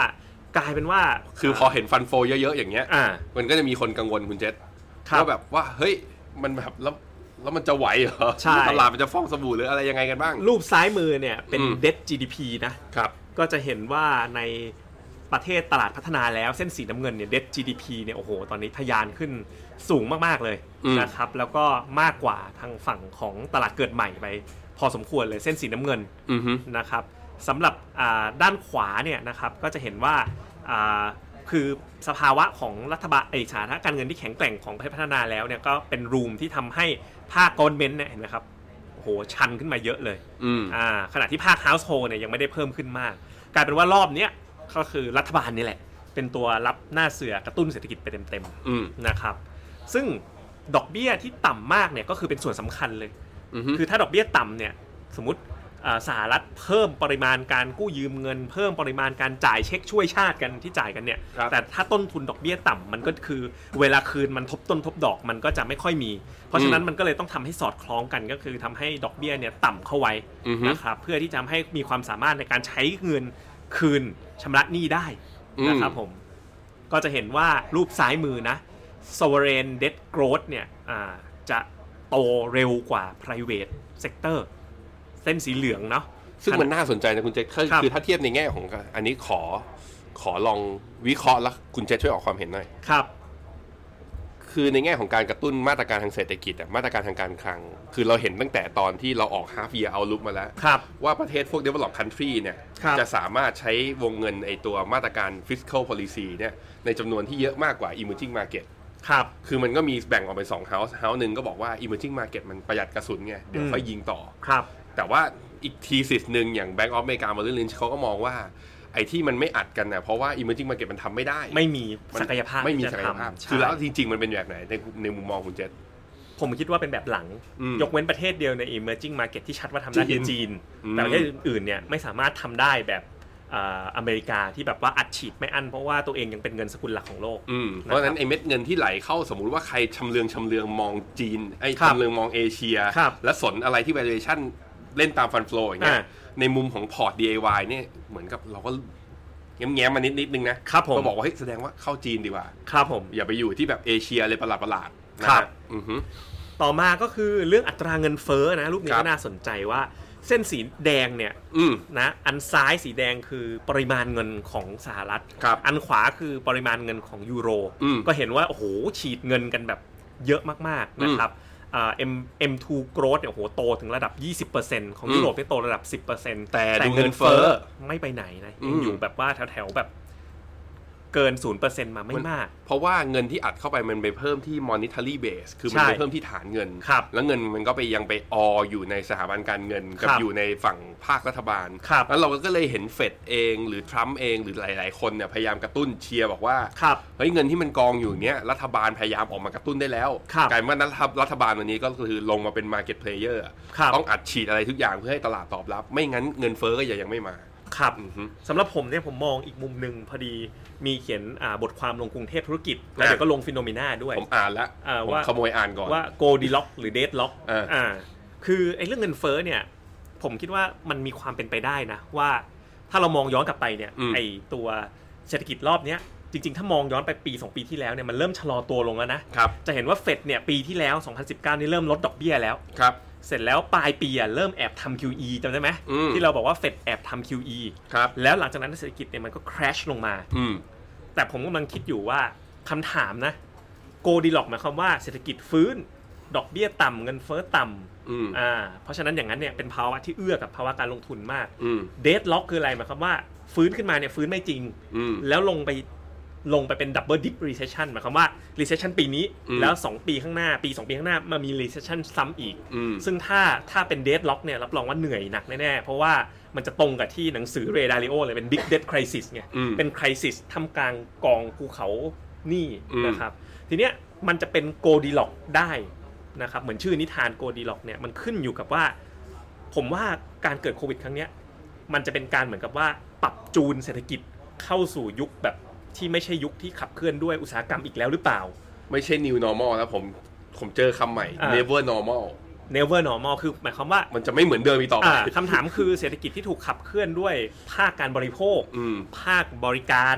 กลายเป็นว่าคือพอเห็นฟันโฟเยอะๆอย่างเงี้ยมันก็จะมีคนกังวลคุณเจษว่าแบบว่าเฮ้ยมันแบบแล้วแล้วมันจะไหวเหรอตลาดมันจะฟ้องสบู่หรืออะไรยังไงกันบ้างรูปซ้ายมือเนี่ยเป็น Debt จี ดี พี นะครับก็จะเห็นว่าในประเทศตลาดพัฒนาแล้วเส้นสีน้ำเงินเนี่ย Debt จี ดี พี เนี่ยโอ้โหตอนนี้ทะยานขึ้นสูงมากๆเลยนะครับแล้วก็มากกว่าทางฝั่งของตลาดเกิดใหม่ไปพอสมควรเลยเส้นสีน้ำเงินนะครับสำหรับด้านขวาเนี่ยนะครับก็จะเห็นว่าคือสภาวะของรัฐบาลไอ้สถานะการเงินที่แข็งแกร่งของประเทศพัฒนาแล้วเนี่ยก็เป็นรูมที่ทำให้ภาค government เนี่ยเห็นไหมครับโอ้โหชันขึ้นมาเยอะเลยอ่าขณะที่ภาค household เนี่ยยังไม่ได้เพิ่มขึ้นมากกลายเป็นว่ารอบเนี้ยก็คือรัฐบาลนี่แหละเป็นตัวรับหน้าเสือกระตุ้นเศรษฐกิจไปเต็มๆนะครับซึ่งดอกเบี้ยที่ต่ำมากเนี่ยก็คือเป็นส่วนสำคัญเลยคือถ้าดอกเบี้ยต่ำเนี่ยสมมติสหรัฐเพิ่มปริมาณการกู้ยืมเงินเพิ่มปริมาณการจ่ายเช็คช่วยชาติกันที่จ่ายกันเนี่ยแต่ถ้าต้นทุนดอกเบี้ยต่ำมันก็คือเวลาคืนมันทบต้นทบดอกมันก็จะไม่ค่อยมีเพราะฉะนั้นมันก็เลยต้องทำให้สอดคล้องกันก็คือทำให้ดอกเบี้ยเนี่ยต่ำเข้าไว้นะครับเพื่อที่จะทำให้มีความสามารถในการใช้เงินคืนชำระหนี้ได้นะครับผมก็จะเห็นว่ารูปซ้ายมือนะ sovereign debt growth เนี่ยจะโตเร็วกว่า private sector เส้นสีเหลืองเนาะซึ่งมันน่าสนใจนะคุณเจษคือถ้าเทียบในแง่ของอันนี้ขอขอลองวิเคราะห์แล้วคุณเจษช่วยออกความเห็นหน่อยครับคือในแง่ของการกระตุ้นมาตรการทางเศรษฐกิจมาตรการทางการคลังคือเราเห็นตั้งแต่ตอนที่เราออก half year outlook มาแล้วว่าประเทศพวก develop country เนี่ยจะสามารถใช้วงเงินไอตัวมาตรการ fiscal policy เนี่ยในจำนวนที่เยอะมากกว่า emerging market ครับคือมันก็มีแบ่งออกเป็นสอง house house นึงก็บอกว่า emerging market มันประหยัดกระสุนไงเดี๋ยวค่อยยิงต่อครับแต่ว่าอีกทีสิสนึงอย่าง Bank of America Merrill Lynch เขาก็มองว่าไอ้ที่มันไม่อัดกันนะเพราะว่า emerging market มันทำไม่ได้ไม่มีศักยภาพไม่มีศักยภาพคือแล้วจริงๆมันเป็นแบบไหนในในมุมมองคุณเจษผมคิดว่าเป็นแบบหลังยกเว้นประเทศเดียวใน emerging market ที่ชัดว่าทำได้คือจีนแต่ประเทศอื่นๆเนี่ยไม่สามารถทำได้แบบอเมริกาที่แบบว่าอัดฉีดไม่อั้นเพราะว่าตัวเองยังเป็นเงินสกุลหลักของโลกเพราะฉะนั้นไอ้เม็ดเงินที่ไหลเข้าสมมุติว่าใครชำเลืองชำเลืองมองจีนไอ้ชำเลืองมองเอเชียและสนอะไรที่ valuation เล่นตามฟันโฟลว์อย่างเงี้ยในมุมของพอร์ต ดี ไอ วาย เนี่ยเหมือนกับเราก็แง้มๆมานิดนิดนึงนะก็บอกว่าเฮ้ยแสดงว่าเข้าจีนดีกว่าครับผมอย่าไปอยู่ที่แบบเอเชียเลยประหลาดๆนะครับต่อมาก็คือเรื่องอัตราเงินเฟ้อนะรูปนี้ก็น่าสนใจว่าเส้นสีแดงเนี่ยนะอันซ้ายสีแดงคือปริมาณเงินของสหรัฐอันขวาคือปริมาณเงินของยูโรก็เห็นว่าโอ้โหฉีดเงินกันแบบเยอะมากๆนะครับอ่า M เอ็ม ทู growth เนี่ยโอ้โหโตถึงระดับ ยี่สิบเปอร์เซ็นต์ ของยุโรปเนี่ยโตระดับ สิบเปอร์เซ็นต์แต่เงินเฟ้อไม่ไปไหนนะยังอยู่แบบว่าแถวๆแบบเกิน ศูนย์เปอร์เซ็นต์ มาไม่มากเพราะว่าเงินที่อัดเข้าไปมันไปเพิ่มที่ monetary base คือมันไปเพิ่มที่ฐานเงินแล้วเงินมันก็ไปยังไปอออยู่ในสถาบันการเงินกับอยู่ในฝั่งภาครัฐบาลแล้วเราก็เลยเห็นเฟดเองหรือทรัมป์เองหรือหลายๆคนเนี่ยพยายามกระตุ้นเชียร์บอกว่าเฮ้ยเงินที่มันกองอยู่เนี้ยรัฐบาลพยายามออกมากระตุ้นได้แล้วกลายเป็นว่ารัฐบาลวันนี้ก็คือลงมาเป็น market player ต้องอัดฉีดอะไรทุกอย่างเพื่อให้ตลาดตอบรับไม่งั้นเงินเฟ้อก็ยังไม่มาครับสำหรับผมเนี่ยผมมองอีกมุมนึงพอดีมีเขียนบทความลงกรุงเทพธุรกิจแล้วเดี๋ยวก็ลงฟิโนเมนาด้วยผมอ่านแล้วผมขโมยอ่านก่อนว่า Goldilocks หรือ Deadlock อ่าคือไอ้เรื่องเงินเฟ้อเนี่ยผมคิดว่ามันมีความเป็นไปได้นะว่าถ้าเรามองย้อนกลับไปเนี่ยไอ้ตัวเศรษฐกิจรอบเนี้ยจริงๆถ้ามองย้อนไปปีสองปีที่แล้วเนี่ยมันเริ่มชะลอตัวลงแล้วนะจะเห็นว่าเฟดเนี่ยปีที่แล้วสองพันสิบเก้านี่เริ่มลดดอกเบี้ยแล้วเสร็จแล้วปลายปีอ่ะเริ่มแอบทำ คิว อี จำได้ไหมที่เราบอกว่าเฟดแอบทำ คิว อี แล้วหลังจากนั้นเศรษฐกิจเนี่ยมันก็ crash ลงมาแต่ผมกำลังคิดอยู่ว่าคำถามนะ Goldilocks หมายความว่าเศรษฐกิจฟื้นดอกเบี้ยต่ำเงินเฟ้อต่ำอ่าเพราะฉะนั้นอย่างนั้นเนี่ยเป็นภาวะที่เอื้อกับภาวะการลงทุนมาก Deadlock คืออะไรหมายความว่าฟื้นขึ้นมาเนี่ยฟื้นไม่จริงแล้วลงไปลงไปเป็น double dip recession หมายความว่า recession ปีนี้แล้วสองปีข้างหน้าปีสองปีข้างหน้ามามี recession ซ้ำอีกซึ่งถ้าถ้าเป็น deadlock เนี่ยรับรองว่าเหนื่อยหนักแน่ๆเพราะว่ามันจะตรงกับที่หนังสือ Ray Dalio เลยเป็น big debt crisis ไงเป็น crisis ท่ามกลางกองภูเขาหนี้นะครับทีเนี้ยมันจะเป็น Goldilocks ได้นะครับเหมือนชื่อนิทาน Goldilocks เนี่ยมันขึ้นอยู่กับว่าผมว่าการเกิดโควิดครั้งเนี้ยมันจะเป็นการเหมือนกับว่าปรับจูนเศรษฐกิจเข้าสู่ยุคแบบที่ไม่ใช่ยุคที่ขับเคลื่อนด้วยอุตสาหกรรมอีกแล้วหรือเปล่าไม่ใช่ new normal นะผมผมเจอคำใหม่ never normal never normal คือหมายความว่ามันจะไม่เหมือนเดิมอีกต่อไปคำถามคือเศรษฐกิจที่ถูกขับเคลื่อนด้วยภาคการบริโภคภาคบริการ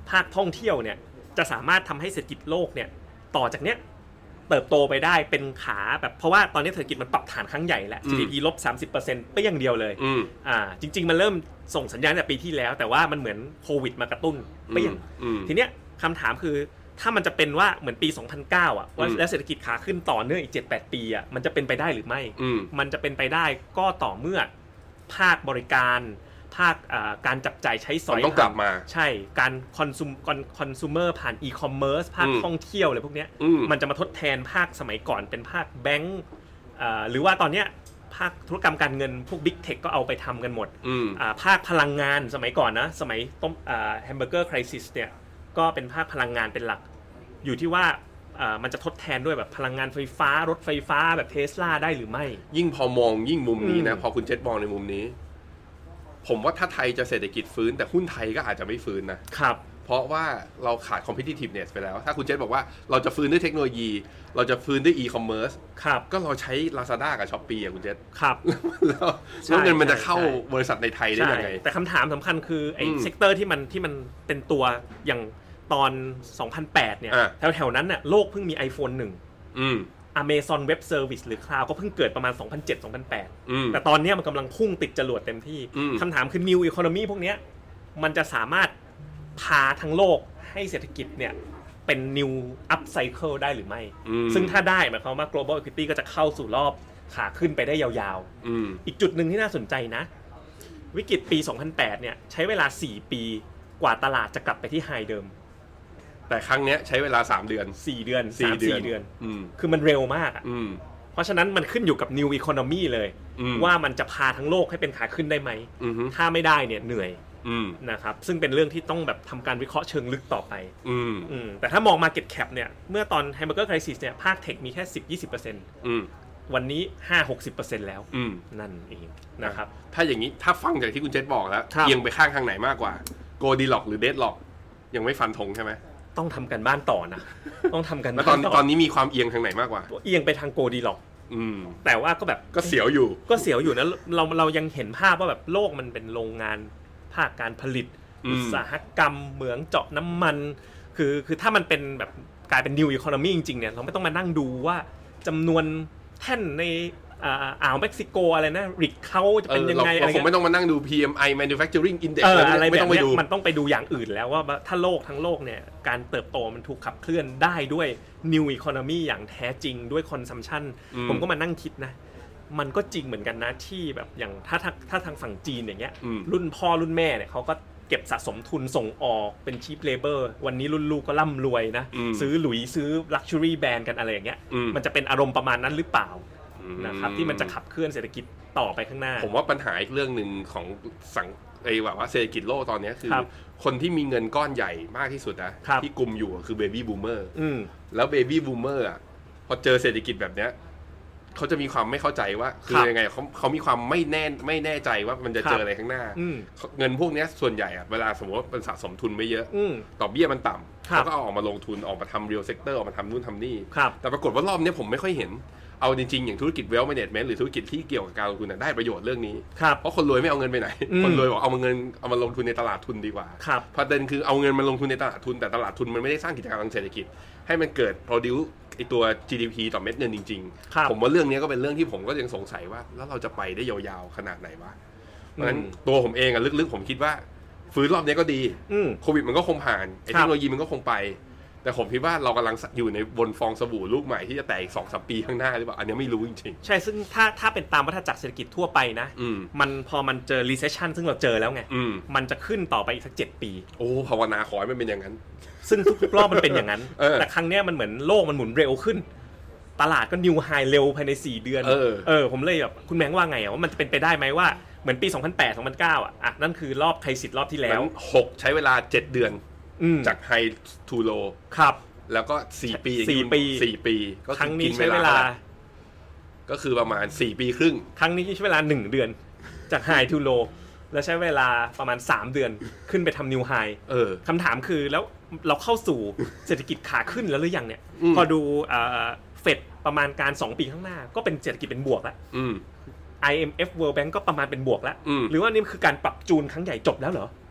ภาคท่องเที่ยวเนี่ยจะสามารถทำให้เศรษฐกิจโลกเนี่ยต่อจากเนี้ยเติบโตไปได้เป็นขาแบบเพราะว่าตอนนี้เศรษฐกิจมันปรับฐานครั้งใหญ่แล้ว จี ดี พี ลบ สามสิบเปอร์เซ็นต์ ไปอย่างเดียวเลยอ่าจริงๆมันเริ่มส่งสัญญาณตั้งแต่ปีที่แล้วแต่ว่ามันเหมือนโควิดมากระตุ้นไปอย่างทีเนี้ยคำถามคือถ้ามันจะเป็นว่าเหมือนปีสองพันเก้าอ่ะว่าแล้วเศรษฐกิจขาขึ้นต่อเนื่องอีก เจ็ดแปด ปีอ่ะมันจะเป็นไปได้หรือไม่มันจะเป็นไปได้ก็ต่อเมื่อภาคบริการภาคการจับจ่ายใช้สอยต้องกลับมาใช่การคอนซูมคอนซูเมอร์ผ่านอีคอมเมิร์ซภาคท่องเที่ยวอะไรพวกเนี้ยมันจะมาทดแทนภาคสมัยก่อนเป็นภาคแบงก์หรือว่าตอนเนี้ยภาคธุรกรรมการเงินพวกบิ๊กเทคก็เอาไปทำกันหมดภาคพลังงานสมัยก่อนนะสมัยต้มแฮมเบอร์เกอร์ไครซิสเนี่ยก็เป็นภาคพลังงานเป็นหลักอยู่ที่ว่ามันจะทดแทนด้วยแบบพลังงานไฟฟ้ารถไฟฟ้าแบบเทสลาได้หรือไม่ยิ่งพอมองยิ่งมุมนี้นะพอคุณเจษมองในมุมนี้ผมว่าถ้าไทยจะเศรษฐกิจฟื้นแต่หุ้นไทยก็อาจจะไม่ฟื้นนะครับเพราะว่าเราขาด competitiveness ไปแล้วถ้าคุณเจษบอกว่าเราจะฟื้นด้วยเทคโนโลยีเราจะฟื้นด้วย e-commerce ครับก็เราใช้ Lazada กับ Shopee อ่ะคุณเจษครับแล้วเงินมันจะเข้าบริษัทในไทยได้ยังไงแต่คำถามสำคัญคือไอ้เซกเตอร์ที่มันที่มันเป็นตัวอย่างตอนสองพันแปดเนี่ยแถวๆนั้นน่ะโลกเพิ่งมี ไอโฟน หนึ่งอืม Amazon Web Service หรือ Cloud ก็เพิ่งเกิดประมาณ สองพันเจ็ด สองพันแปด แต่ตอนนี้มันกำลังพุ่งติดจรวดเต็มที่คำถามคือ New Economy พวกนี้มันจะสามารถพาทั้งโลกให้เศรษฐกิจเนี่ยเป็น New Up Cycle ได้หรือไม่ซึ่งถ้าได้หมายความว่า Global Equity ก็จะเข้าสู่รอบขาขึ้นไปได้ยาวๆอีกจุดหนึ่งที่น่าสนใจนะวิกฤตปี สองพันแปดเนี่ยใช้เวลาสี่ปีกว่าตลาดจะกลับไปที่ไฮเดิมแต่ครั้งนี้ใช้เวลาสามเดือนสี่เดือนสาม สี่เดือนคือมันเร็วมากอ่ะเพราะฉะนั้นมันขึ้นอยู่กับ New Economy เลยว่ามันจะพาทั้งโลกให้เป็นขาขึ้นได้ไหมถ้าไม่ได้เนี่ยเหนื่อยนะครับซึ่งเป็นเรื่องที่ต้องแบบทำการวิเคราะห์เชิงลึกต่อไปแต่ถ้ามอง Market Cap เนี่ยเมื่อตอน Hamburger Crisis เนี่ยภาคเทคมีแค่ สิบถึงยี่สิบเปอร์เซ็นต์ วันนี้ ห้าถึงหกสิบเปอร์เซ็นต์ แล้วนั่นเองนะครับถ้าอย่างนี้ถ้าฟังจากที่คุณเจษบอกแล้วเอียงไปข้างทางไหนมากกว่า Goldilocks หรือ Deadlock ยังไม่ฟันธงใช่ไหมต้องทำกันบ้านต่อนะต้องทำกันบ้านต่อตอนตอนนี้มีความเอียงทางไหนมากกว่าเอียงไปทางโกดีล็อกแต่ว่าก็แบบก็เสียวอยู่ก็เสียวอยู่นะเราเรายังเห็นภาพว่าแบบโลกมันเป็นโรงงานภาคการผลิตอุตสาหกรรมเหมืองเจาะน้ำมันคือคือถ้ามันเป็นแบบกลายเป็น New Economy จริงๆเนี่ยเราไม่ต้องมานั่งดูว่าจำนวนแท่นในอ่าวเม็กซิโกอะไรนะริกเขาจะเป็นยังไงเราคงไม่ต้องมานั่งดู พี เอ็ม ไอ Manufacturing Index อะไรไม่ต้องไปดูมันต้องไปดูอย่างอื่นแล้วว่าถ้าโลกทั้งโลกเนี่ยการเติบโตมันถูกขับเคลื่อนได้ด้วย New Economy อย่างแท้จริงด้วย Consumption ผมก็มานั่งคิดนะมันก็จริงเหมือนกันนะที่แบบอย่างถ้าถ้าทางฝั่งจีนอย่างเงี้ยรุ่นพ่อรุ่นแม่เนี่ยเขาก็เก็บสะสมทุนส่งออกเป็น cheap labor วันนี้รุ่นลูกก็ร่ำรวยนะซื้อหลุยซื้อ luxury brand กันอะไรอย่างเงี้ยมันจะเป็นอารมณ์ประมาณนั้นหรือเปล่านะครับที่มันจะขับเคลื่อนเศรษฐกิจต่อไปข้างหน้าผมว่าปัญหาอีกเรื่องนึงของสังไอ้แบบว่าเศรษฐกิจโลกตอนนี้คือคนที่มีเงินก้อนใหญ่มากที่สุดนะที่กุมอยู่คือเบบี้บูมเมอร์แล้วเบบี้บูมเมอร์อ่ะพอเจอเศรษฐกิจแบบเนี้ยเขาจะมีความไม่เข้าใจว่าคือยังไงเขาเขามีความไม่แน่ไม่แน่ใจว่ามันจะเจออะไรข้างหน้าเงินพวกนี้ส่วนใหญ่อ่ะเวลาสมมติว่ามันสะสมทุนไม่เยอะดอกเบี้ยมันต่ำเขาก็เอาออกมาลงทุนออกมาทำเรียลเซกเตอร์ออกมาทำนู่นทำนี่แต่ปรากฏว่ารอบนี้ผมไม่ค่อยเห็นเอาจริงๆอย่างธุรกิจ wealth management หรือธุรกิจที่เกี่ยวกับการลงทุนได้ประโยชน์เรื่องนี้เพราะคนรวยไม่เอาเงินไปไหนคนรวยบอกเอาเงินเอามาลงทุนในตลาดทุนดีกว่าประเด็นคือเอาเงินมาลงทุนในตลาดทุนแต่ตลาดทุนมันไม่ได้สร้างกิจการทางเศรษฐกิจให้มันเกิด produce ไอตัว จี ดี พี ต่อเม็ดเงินจริงๆผมว่าเรื่องนี้ก็เป็นเรื่องที่ผมก็ยังสงสัยว่าแล้วเราจะไปได้ยาวๆขนาดไหนวะเพราะฉะนั้นตัวผมเองอะลึกๆผมคิดว่าฟื้นรอบนี้ก็ดีโควิดมันก็คงผ่านไอเทคโนโลยีมันก็คงไปแต่ผมคิดว่าเรากำลังอยู่ในบนฟองสบู่ลูกใหม่ที่จะแตกอีก สองถึงสาม ปีข้างหน้าหรือเปล่าอันนี้ไม่รู้จริงๆใช่ซึ่งถ้าถ้าเป็นตามวัฏจักรเศรษฐกิจทั่วไปนะมันพอมันเจอ recession ซึ่งเราเจอแล้วไงมันจะขึ้นต่อไปอีกสักเจ็ดปีโอ้ภาวนาขอให้มันเป็นอย่างนั้นซึ่งทุกๆรอบมันเป็นอย่างนั้นแต่ครั้งนี้มันเหมือนโลกมันหมุนเร็วขึ้นตลาดก็ new high เร็วภายในสี่เดือนเออเออผมเลยแบบคุณแมงว่าไงว่ามันจะเป็นไปได้ไหมว่าเหมือนปีสองพันแปด สองพันเก้าอ่ะอ่ะนั่นคือรอบไครซิสรอบที่แล้วหกใช้เวลาเจ็ดเดือนจาก high to low ครับแล้วก็สี่ปีสี่ปีสี่ปีก็ครั้งนี้ใช้เวลาก็คือประมาณสี่ปีครึ่งครั้งนี้ใช้เวลาหนึ่งเดือนจาก high to low แล้วใช้เวลาประมาณสามเดือนขึ้นไปทำ new high เออคำถามคือแล้วเราเข้าสู่เศรษฐกิจขาขึ้นแล้วหรือยังเนี่ยพอดูเอ่อเฟดประมาณการสองปีข้างหน้าก็เป็นเศรษฐกิจเป็นบวกแล้ว ไอ เอ็ม เอฟ World Bank ก็ประมาณเป็นบวกแล้วหรือว่านี่คือการปรับจูนครั้งใหญ่จบแล้วเหรอ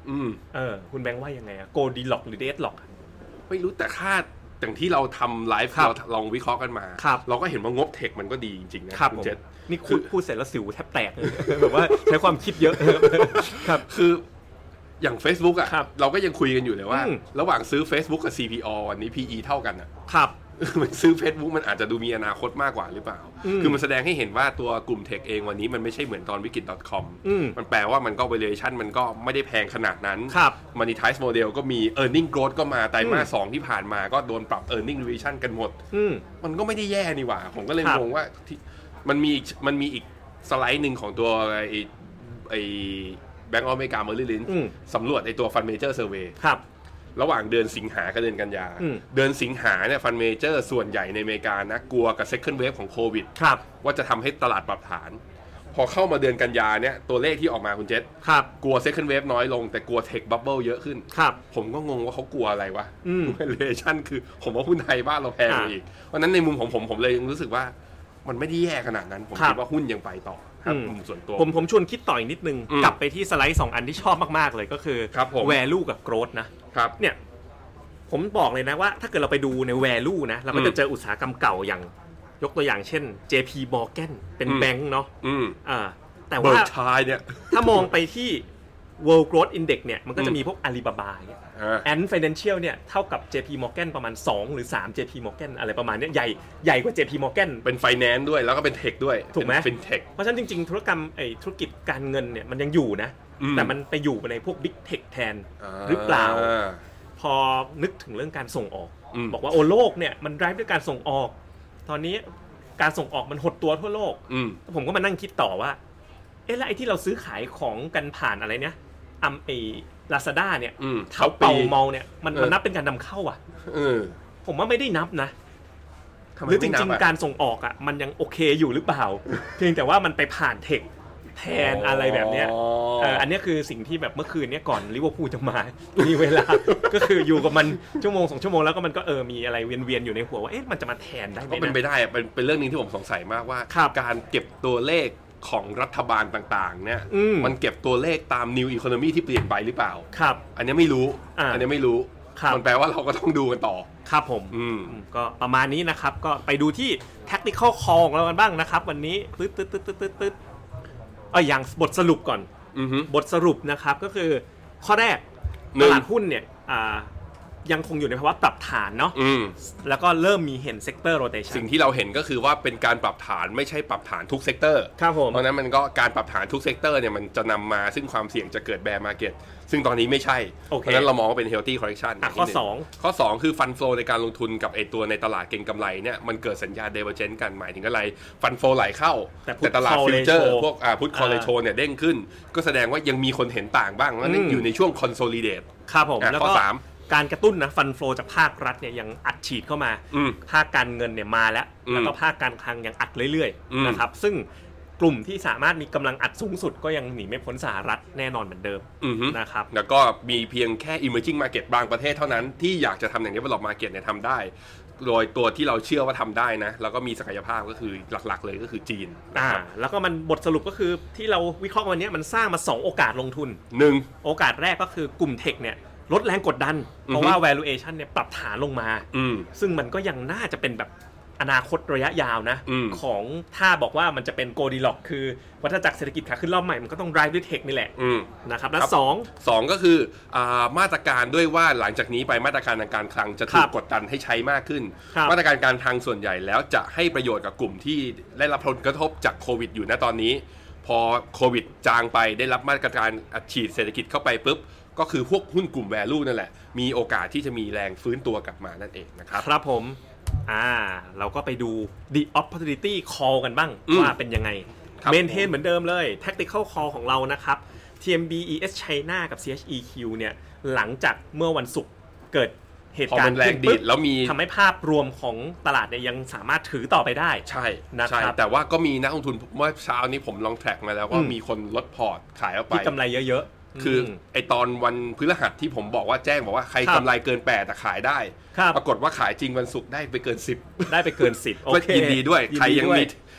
อืมเออคุณแบงค์ว่ายังไงอะโกดีล็อกหรือเดดล็อกไม่รู้แต่ค่าอย่างที่เราทำไลฟ์เราลองวิเคราะห์กันมาเราก็เห็นว่างบเทคมันก็ดีจริงๆนะคุณเจษนี่คุณพูดเสร็จแล้วสิวแทบแตกเลยแบบว่าใช้ความคิดเยอะครับคืออย่าง Facebook อ่ะเราก็ยังคุยกันอยู่เลยว่าระหว่างซื้อ Facebook กับ ซี พี อ วันนี้ พี อี เท่ากันอ่ะครับมันซื้อ Facebook มันอาจจะดูมีอนาคตมากกว่าหรือเปล่าคือมันแสดงให้เห็นว่าตัวกลุ่มเทคเองวันนี้มันไม่ใช่เหมือนตอนวิกฤต .com มันแปลว่ามันก็ valuation มันก็ไม่ได้แพงขนาดนั้น monetize model ก็มี earning growth ก็มาไตรมาสสองที่ผ่านมาก็โดนปรับ earning revision กันหมดมันก็ไม่ได้แย่นี่หว่าผมก็เลยงงว่ามันมีมันมีอีกสไลด์หนึ่งของตัวไอ้ไอ้ Bank of America Merrill Lynch สำรวจไอ้ตัว Fund Manager Survey ระหว่างเดือนสิงหากับเดือนกันยาเดือนสิงหาเนี่ยฟันเมเจอร์ส่วนใหญ่ในอเมริกานะกลัวกับ second wave ของโควิดว่าจะทำให้ตลาดปรับฐานพอเข้ามาเดือนกันยาเนี่ยตัวเลขที่ออกมาคุณเจษกลัว second wave น้อยลงแต่กลัว tech bubble เยอะขึ้นผมก็งงว่าเขากลัวอะไรวะ valuation คือผมว่าหุ้นไทยบ้านเราแพงอีกเพราะนั้นในมุมของผมผมเลยรู้สึกว่ามันไม่ได้แย่ขนาดนั้นผมคิดว่าหุ้นยังไปต่อส่วนตัวผมผมชวนคิดต่ออีกนิดนึงกลับไปที่สไลด์สองอันที่ชอบมากๆเลยก็คือ value กับ growth นะเนี่ยผมบอกเลยนะว่าถ้าเกิดเราไปดูใน value นะเราก็จะเจออุตสาหกรรมเก่าอย่างยกตัวอย่างเช่น เจ พี Morgan เป็นแบงค์เนาะอ่าแต่ว่าเนี่ยถ้ามองไปที่ World Growth Index เนี่ยมันก็จะมีพวก Alibaba เนี่ย Ant Financial เนี่ยเท่ากับ เจ พี Morgan ประมาณสองหรือสาม เจ พี Morgan อะไรประมาณเนี้ยใหญ่ใหญ่กว่า เจ พี Morgan เป็น Finance ด้วยแล้วก็เป็น Tech ด้วยถูกมั้ย FinTech เพราะฉะนั้นจริงๆธุรกรรมไอ้ธุรกิจการเงินเนี่ยมันยังอยู่นะแต่มันไปอยู่ในพวก Big Tech แทนหรือเปล่าพอนึกถึงเรื่องการส่งออกบอกว่าโอโลกเนี่ยมัน drive ด้วยการส่งออกตอนนี้การส่งออกมันหดตัวทั่วโลกผมก็มานั่งคิดต่อว่าเอ๊ะแล้วไอ้ที่เราซื้อขายของกันผ่านอะไรเนี่ยอัมเอ Lazada เนี่ยเท้าเป่ามอลเนี่ยมันมันนับเป็นการนำเข้าอ่ะผมว่าไม่ได้นับนะหรือจริงๆการส่งออกอ่ะมันยังโอเคอยู่หรือเปล่าเพียงแต่ว่ามันไปผ่านเทคแทนอะไรแบบเนี้ยเอออันนี้คือสิ่งที่แบบเมื่อคืนเนี้ยก่อนลิเวอร์พูลจะมามีเวลาก็คืออยู่กับมันชั่วโมงสองชั่วโมงแล้วก็มันก็เออมีอะไรเวียนๆอยู่ในหัวว่าเอ๊ะมันจะมาแทนได้ไหมก็เป็นไปได้เป็นเป็นเรื่องนึงที่ผมสงสัยมากว่าการเก็บตัวเลขของรัฐบาลต่างๆเนี่ยมันเก็บตัวเลขตาม New Economy ที่เปลี่ยนไปหรือเปล่าครับอันนี้ไม่รู้อันนี้ไม่รู้มันแปลว่าเราก็ต้องดูกันต่อครับผมก็ประมาณนี้นะครับก็ไปดูที่ Tactical Call ของเรากันบ้างนะครับวันนี้ตึ๊ดตึ๊ดตึ๊ดตึ๊ดตึ๊ดเอออย่างบทสรุปก่อนบทสรุปนะครับก็คือข้อแรกตลาดหุ้นเนี่ยยังคงอยู่ในภาวะปรับฐานเนาะแล้วก็เริ่มมีเห็นเซกเตอร์โรเทชันสิ่งที่เราเห็นก็คือว่าเป็นการปรับฐานไม่ใช่ปรับฐานทุกเซกเตอร์ครับผมเพราะนั้นมันก็การปรับฐานทุกเซกเตอร์เนี่ยมันจะนำมาซึ่งความเสี่ยงจะเกิดแบร์มาร์เก็ตซึ่งตอนนี้ไม่ใช่เพราะนั้นเรามองว่าเป็น healthy correction ข้อสองข้อสองคือฟันโฟในการลงทุนกับไอตัวในตลาดเก็งกำไรเนี่ยมันเกิดสัญญาณ divergence กันหมายถึงอะไรฟันโฟไหลเข้าแต่ตลาดฟิวเจอร์พวกอ่าพุทคอร์เรโชเนี่ยเด้งขึ้นก็แสดงว่ายังมีคนเห็นต่างบ้างว่านั่นอยู่ในช่วง consolidate ครับผมแล้วก็การกระตุ้นนะฟันโฟจากภาครัฐเนี่ยยังอัดฉีดเข้ามาภาคการเงินเนี่ยมาแล้วแล้วก็ภาคการคลังยังอัดเรื่อยๆนะครับซึ่งกลุ่มที่สามารถมีกำลังอัดสูงสุดก็ยังหนีไม่พ้นสหรัฐแน่นอนเหมือนเดิมนะครับแล้วก็มีเพียงแค่ emerging market บางประเทศเท่านั้นที่อยากจะทำอย่าง develop market เนี่ยทำได้โดยตัวที่เราเชื่อว่าทำได้นะแล้วก็มีศักยภาพก็คือหลักๆเลยก็คือจีนนะครับแล้วก็มันบทสรุปก็คือที่เราวิเคราะห์วันนี้มันสร้างมาสองโอกาสลงทุนหนึ่งโอกาสแรกก็คือกลุ่มเทคเนี่ยลดแรงกดดันเพราะว่า valuation เนี่ยปรับฐานลงมาซึ่งมันก็ยังน่าจะเป็นแบบอนาคตระยะยาวนะของถ้าบอกว่ามันจะเป็นโกลดิล็อกคือวัฏจักรเศรษฐกิจขาขึ้นรอบใหม่มันก็ต้อง drive ด้วยเทคนี่แหละนะครับและสองสองก็คือมาตรการด้วยว่าหลังจากนี้ไปมาตรการทางการคลังจะถูกกดดันให้ใช้มากขึ้นมาตรการการคลังส่วนใหญ่แล้วจะให้ประโยชน์กับกลุ่มที่ได้รับผลกระทบจากโควิดอยู่ณตอนนี้พอโควิดจางไปได้รับมาตรการอัดฉีดเศรษฐกิจเข้าไปปุ๊บก็คือพวกหุ้นกลุ่ม value นั่นแหละมีโอกาสที่จะมีแรงฟื้นตัวกลับมานั่นเองนะครับครับผมอ่าเราก็ไปดู the opportunity call กันบ้างว่าเป็นยังไง maintain เหมือนเดิมเลย tactical call ของเรานะครับ ที เอ็ม บี อี เอส China กับ ซี เอช อี คิว เนี่ยหลังจากเมื่อวันศุกร์เกิดเหตุการณ์ขึ้นปุ๊บแล้วมีทำให้ภาพรวมของตลาดเนี่ยยังสามารถถือต่อไปได้ใช่นะครับแต่ว่าก็มีนักลงทุนเมื่อเช้านี้ผมลองแทร็กมาแล้วว่ามีคนลดพอร์ตขายออกไปที่กำไรเยอะคือไอตอนวันพฤหัสที่ผมบอกว่าแจ้งบอกว่าใครกำไรเกินแปดแต่ขายได้ปรากฏว่าขายจริงวันศุกร์ได้ไปเกินสิบได้ไปเกินสิบก็ยินดีด้วยใครยังมี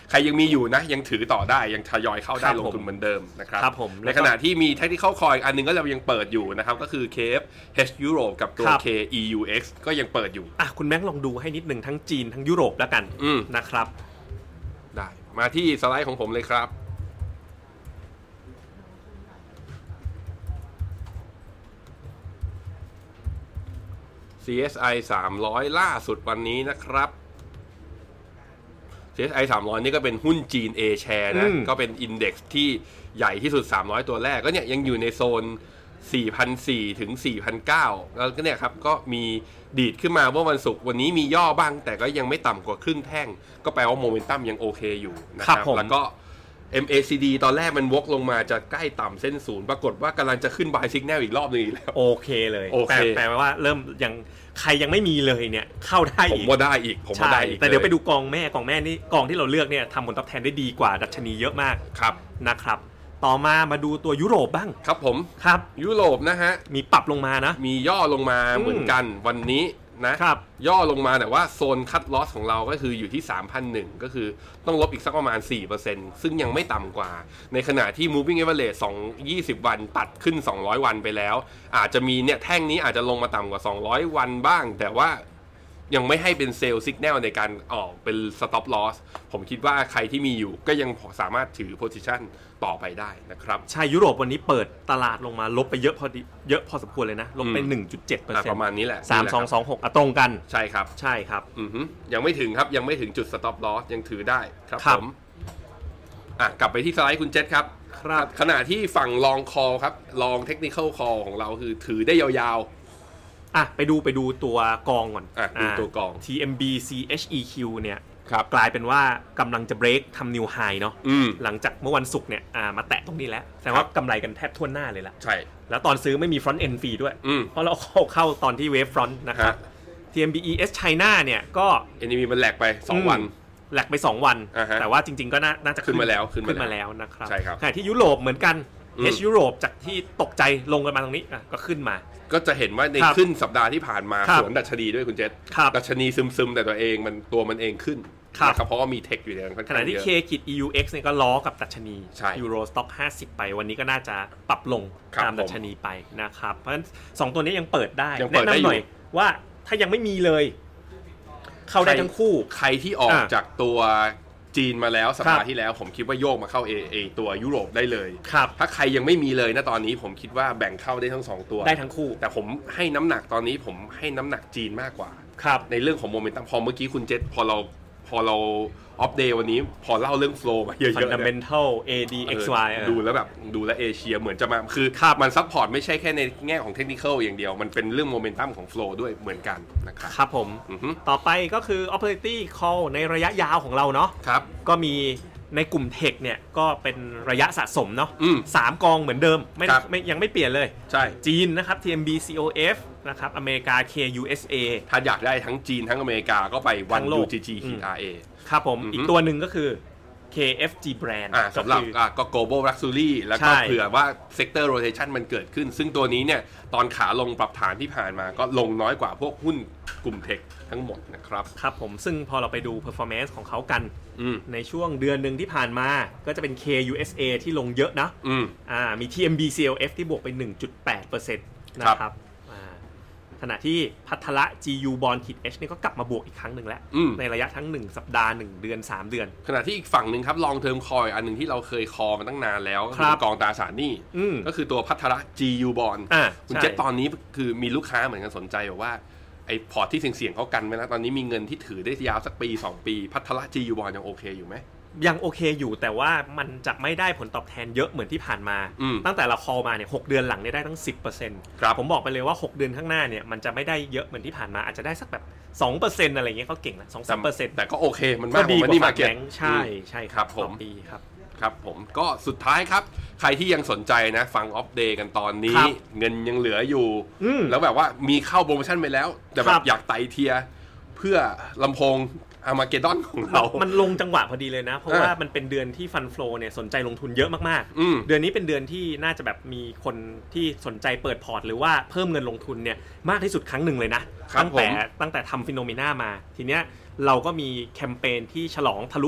ใครยังมีอยู่นะยังถือต่อได้ยังทยอยเข้าได้ลงทุนเหมือนเดิมนะครับในขณะที่มี Technical Call อันนึงก็เรายังเปิดอยู่นะครับก็คือ เค เอฟ H Europe กับตัว เค อี ยู เอ็กซ์ ก็ยังเปิดอยู่อ่ะคุณแบงค์ลองดูให้นิดนึงทั้งจีนทั้งยุโรปแล้วกันนะครับได้มาที่สไลด์ของผมเลยครับ ซี เอส ไอ สามร้อยล่าสุดวันนี้นะครับ ซี เอส ไอ สามร้อยนี่ก็เป็นหุ้นจีน A share นะก็เป็นอินเด็กซ์ที่ใหญ่ที่สุดสามร้อยตัวแรกก็เนี่ยยังอยู่ในโซน สี่พันสี่ร้อย ถึง สี่พันเก้าร้อย แล้วก็เนี่ยครับก็มีดีดขึ้นมาเมื่อวันศุกร์วันนี้มีย่อบ้างแต่ก็ยังไม่ต่ำกว่าครึ่งแท่งก็แปลว่าโมเมนตัมยังโอเคอยู่นะครับแล้วก็ เอ็ม เอ ซี ดี ตอนแรกมันวกลงมาจะใกล้ต่ำเส้นศูนย์ปรากฏว่ากำลังจะขึ้น buy signal อีกรอบนึงอีกแล้วโอเคเลยโอเคแปลว่าเริ่มยังใครยังไม่มีเลยเนี่ยเข้าได้อีกผมว่าได้อีกผมว่าได้อีกแต่เดี๋ยวไปดูกองแม่กองแม่นี่กองที่เราเลือกเนี่ยทำผลตอบแทนได้ดีกว่าดัชนีเยอะมากครับนะครับต่อมามาดูตัวยุโรปบ้างครับผมครับยุโรปนะฮะมีปรับลงมานะมีย่อลงมาเหมือนกันวันนี้นะครับย่อลงมาแต่ว่าโซนคัทลอสของเราก็คืออยู่ที่ สามพันหนึ่ง ก็คือต้องลบอีกสักประมาณ สี่เปอร์เซ็นต์ ซึ่งยังไม่ต่ำกว่าในขณะที่ moving average สองร้อยยี่สิบวันตัดขึ้นสองร้อยวันไปแล้วอาจจะมีเนี่ยแท่งนี้อาจจะลงมาต่ำกว่าสองร้อยวันบ้างแต่ว่ายังไม่ให้เป็นเซลล์สัญญาณในการออกเป็น stop loss ผมคิดว่าใครที่มีอยู่ก็ยังสามารถถือ position ต่อไปได้นะครับใช่ยุโรปวันนี้เปิดตลาดลงมาลบไปเยอะพอดีเยอะพอสมควรเลยนะลบไป หนึ่งจุดเจ็ดเปอร์เซ็นต์ประมาณนี้แหละสาม สอง สอง หกอ่ะตรงกันใช่ครับใช่ครับอือฮึยังไม่ถึงครับยังไม่ถึงจุด stop loss ยังถือได้ครับผมอ่ะกลับไปที่สไลด์คุณเจษครับครับขณะที่ฝั่ง long call ครับ long technical call ของเราคือถือได้ยาวๆอ่ะไปดูไปดูตัวกองก่อนอ่ะดูตัวกองที เอ็ม บี ซี เอช อี คิว เนี่ยกลายเป็นว่ากำลังจะ break ทำ new high เนาะหลังจากเมื่อวันศุกร์เนี่ยมาแตะตรงนี้แล้วแสดงว่ากำไรกันแทบทั่วหน้าเลยล่ะใช่แล้วตอนซื้อไม่มี front end fee ด้วยเพราะเราเข้าเข้าตอนที่ wave front นะครับ ที เอ็ม บี อี เอส China เนี่ยก็เอ็น อี วี มันแหลกไปสองวันแหลกไปสองวันแต่ว่าจริงๆก็น่าจะขึ้นมาแล้วขึ้นมาแล้วนะครับใช่ครับขณะที่ยุโรปเหมือนกัน H ยุโรปจากที่ตกใจลงกันมาตรงนี้ก็ขึ้นมาก็จะเห็นว่าในขึ้นสัปดาห์ที่ผ่านมาสวนดัชนีด้วยคุณเจษดัชนีซึมๆแต่ตัวเองมันตัวมันเองขึ้นนะครับเพราะว่ามีเทคอยู่ในนั้นขณะที่ K ขีด อี ยู เอ็กซ์ เนี่ยก็ล้อกับดัชนี Euro Stock ห้าสิบไปวันนี้ก็น่าจะปรับลงตามดัชนีไปนะครับเพราะฉะนั้นสองตัวนี้ยังเปิดได้แนะนำหน่อยว่าถ้ายังไม่มีเลยเข้าได้ทั้งคู่ใครที่ออกจากตัวจีนมาแล้วสัปดาห์ที่แล้วผมคิดว่าโยกมาเข้า A A ตัวยุโรปได้เลยถ้าใครยังไม่มีเลยนะตอนนี้ผมคิดว่าแบ่งเข้าได้ทั้งสองตัวได้ทั้งคู่แต่ผมให้น้ำหนักตอนนี้ผมให้น้ำหนักจีนมากกว่าในเรื่องของโมเมนตัมพอเมื่อกี้คุณเจษพอเราพอเราออฟเดย์วันนี้พอเล่าเรื่องโฟลว์มาเยอะๆ Fundamental เอ ดี เอ็กซ์ วายดูแล้วแบบดูแล้วเอเชียเหมือนจะมาคือมันซัพพอร์ตไม่ใช่แค่ในแง่ของเทคนิคอลอย่างเดียวมันเป็นเรื่องโมเมนตัมของโฟลว์ด้วยเหมือนกันนะครับครับผมต่อไปก็คือ opportunity call ในระยะยาวของเราเนาะครับก็มีในกลุ่มเทคเนี่ยก็เป็นระยะสะสมเนาะสามกองเหมือนเดิมไม่ยังไม่เปลี่ยนเลยใช่จีนนะครับ ที เอ็ม บี ซี โอ เอฟ นะครับอเมริกา เค ยู เอส เอถ้าอยากได้ทั้งจีนทั้งอเมริกาก็ไป วัน ยู จี จี อาร์ เอครับผมอีกตัวหนึ่งก็คือ เค เอฟ จี Brand สำหรับก็ global luxury แล้วก็เผื่อว่า sector rotation มันเกิดขึ้นซึ่งตัวนี้เนี่ยตอนขาลงปรับฐานที่ผ่านมาก็ลงน้อยกว่าพวกหุ้นกลุ่มเทคทั้งหมดนะครับครับผมซึ่งพอเราไปดู performance ของเขากันในช่วงเดือนหนึ่งที่ผ่านมาก็จะเป็น เค ยู เอส เอ ที่ลงเยอะนะอ่ามี ที เอ็ม บี ซี แอล เอฟ ที่บวกไป หนึ่งจุดแปดเปอร์เซ็นต์ นะครับขณะที่พัทละ จี ยู Bond H นี่ก็กลับมาบวกอีกครั้งหนึ่งแล้วในระยะทั้งหนึ่งสัปดาห์หนึ่งเดือนสามเดือนขณะที่อีกฝั่งหนึ่งครับ long term call อันนึงที่เราเคยคอมาตั้งนานแล้วคือกองตราสารหนี้ก็คือตัวพัทละ จี ยู Bond คุณเจษตอนนี้คือมีลูกค้าเหมือนกันสนใจบอกว่าไอ้พอร์ตที่เสี่ยงๆเขากันไว้แล้วตอนนี้มีเงินที่ถือได้ยาวสักปีสองปีพัทละ จี ยู Bond ยังโอเคอยู่ไหมยังโอเคอยู่แต่ว่ามันจะไม่ได้ผลตอบแทนเยอะเหมือนที่ผ่านมาตั้งแต่เราคอลมาเนี่ยหกเดือนหลังเนี่ยได้ทั้ง สิบเปอร์เซ็นต์ครับผมบอกไปเลยว่าหกเดือนข้างหน้าเนี่ยมันจะไม่ได้เยอะเหมือนที่ผ่านมาอาจจะได้สักแบบ สองเปอร์เซ็นต์ อะไรเงี้ยเขาเก่งนะ สองถึงสามเปอร์เซ็นต์แต่ก็โอเคมันมากกว่านี่มาเก็ตใช่ใช่ครับผมดีครับครับผมก็สุดท้ายครับใครที่ยังสนใจนะฟังอัปเดตกันตอนนี้เงินยังเหลืออยู่แล้วแบบว่ามีเข้าโปรโมชั่นไปแล้วแต่แบบอยากไต่เทียเพื่อลำโพงอาร์มาเกดดอนของเรามันลงจังหวะพอดีเลยนะเพราะว่ามันเป็นเดือนที่ฟันโฟลเนี่ยสนใจลงทุนเยอะมากๆเดือนนี้เป็นเดือนที่น่าจะแบบมีคนที่สนใจเปิดพอร์ตหรือว่าเพิ่มเงินลงทุนเนี่ยมากที่สุดครั้งหนึ่งเลยนะตั้งแต่ตั้งแต่ทำฟิโนเมนามาทีเนี้ยเราก็มีแคมเปญที่ฉลองทะลุ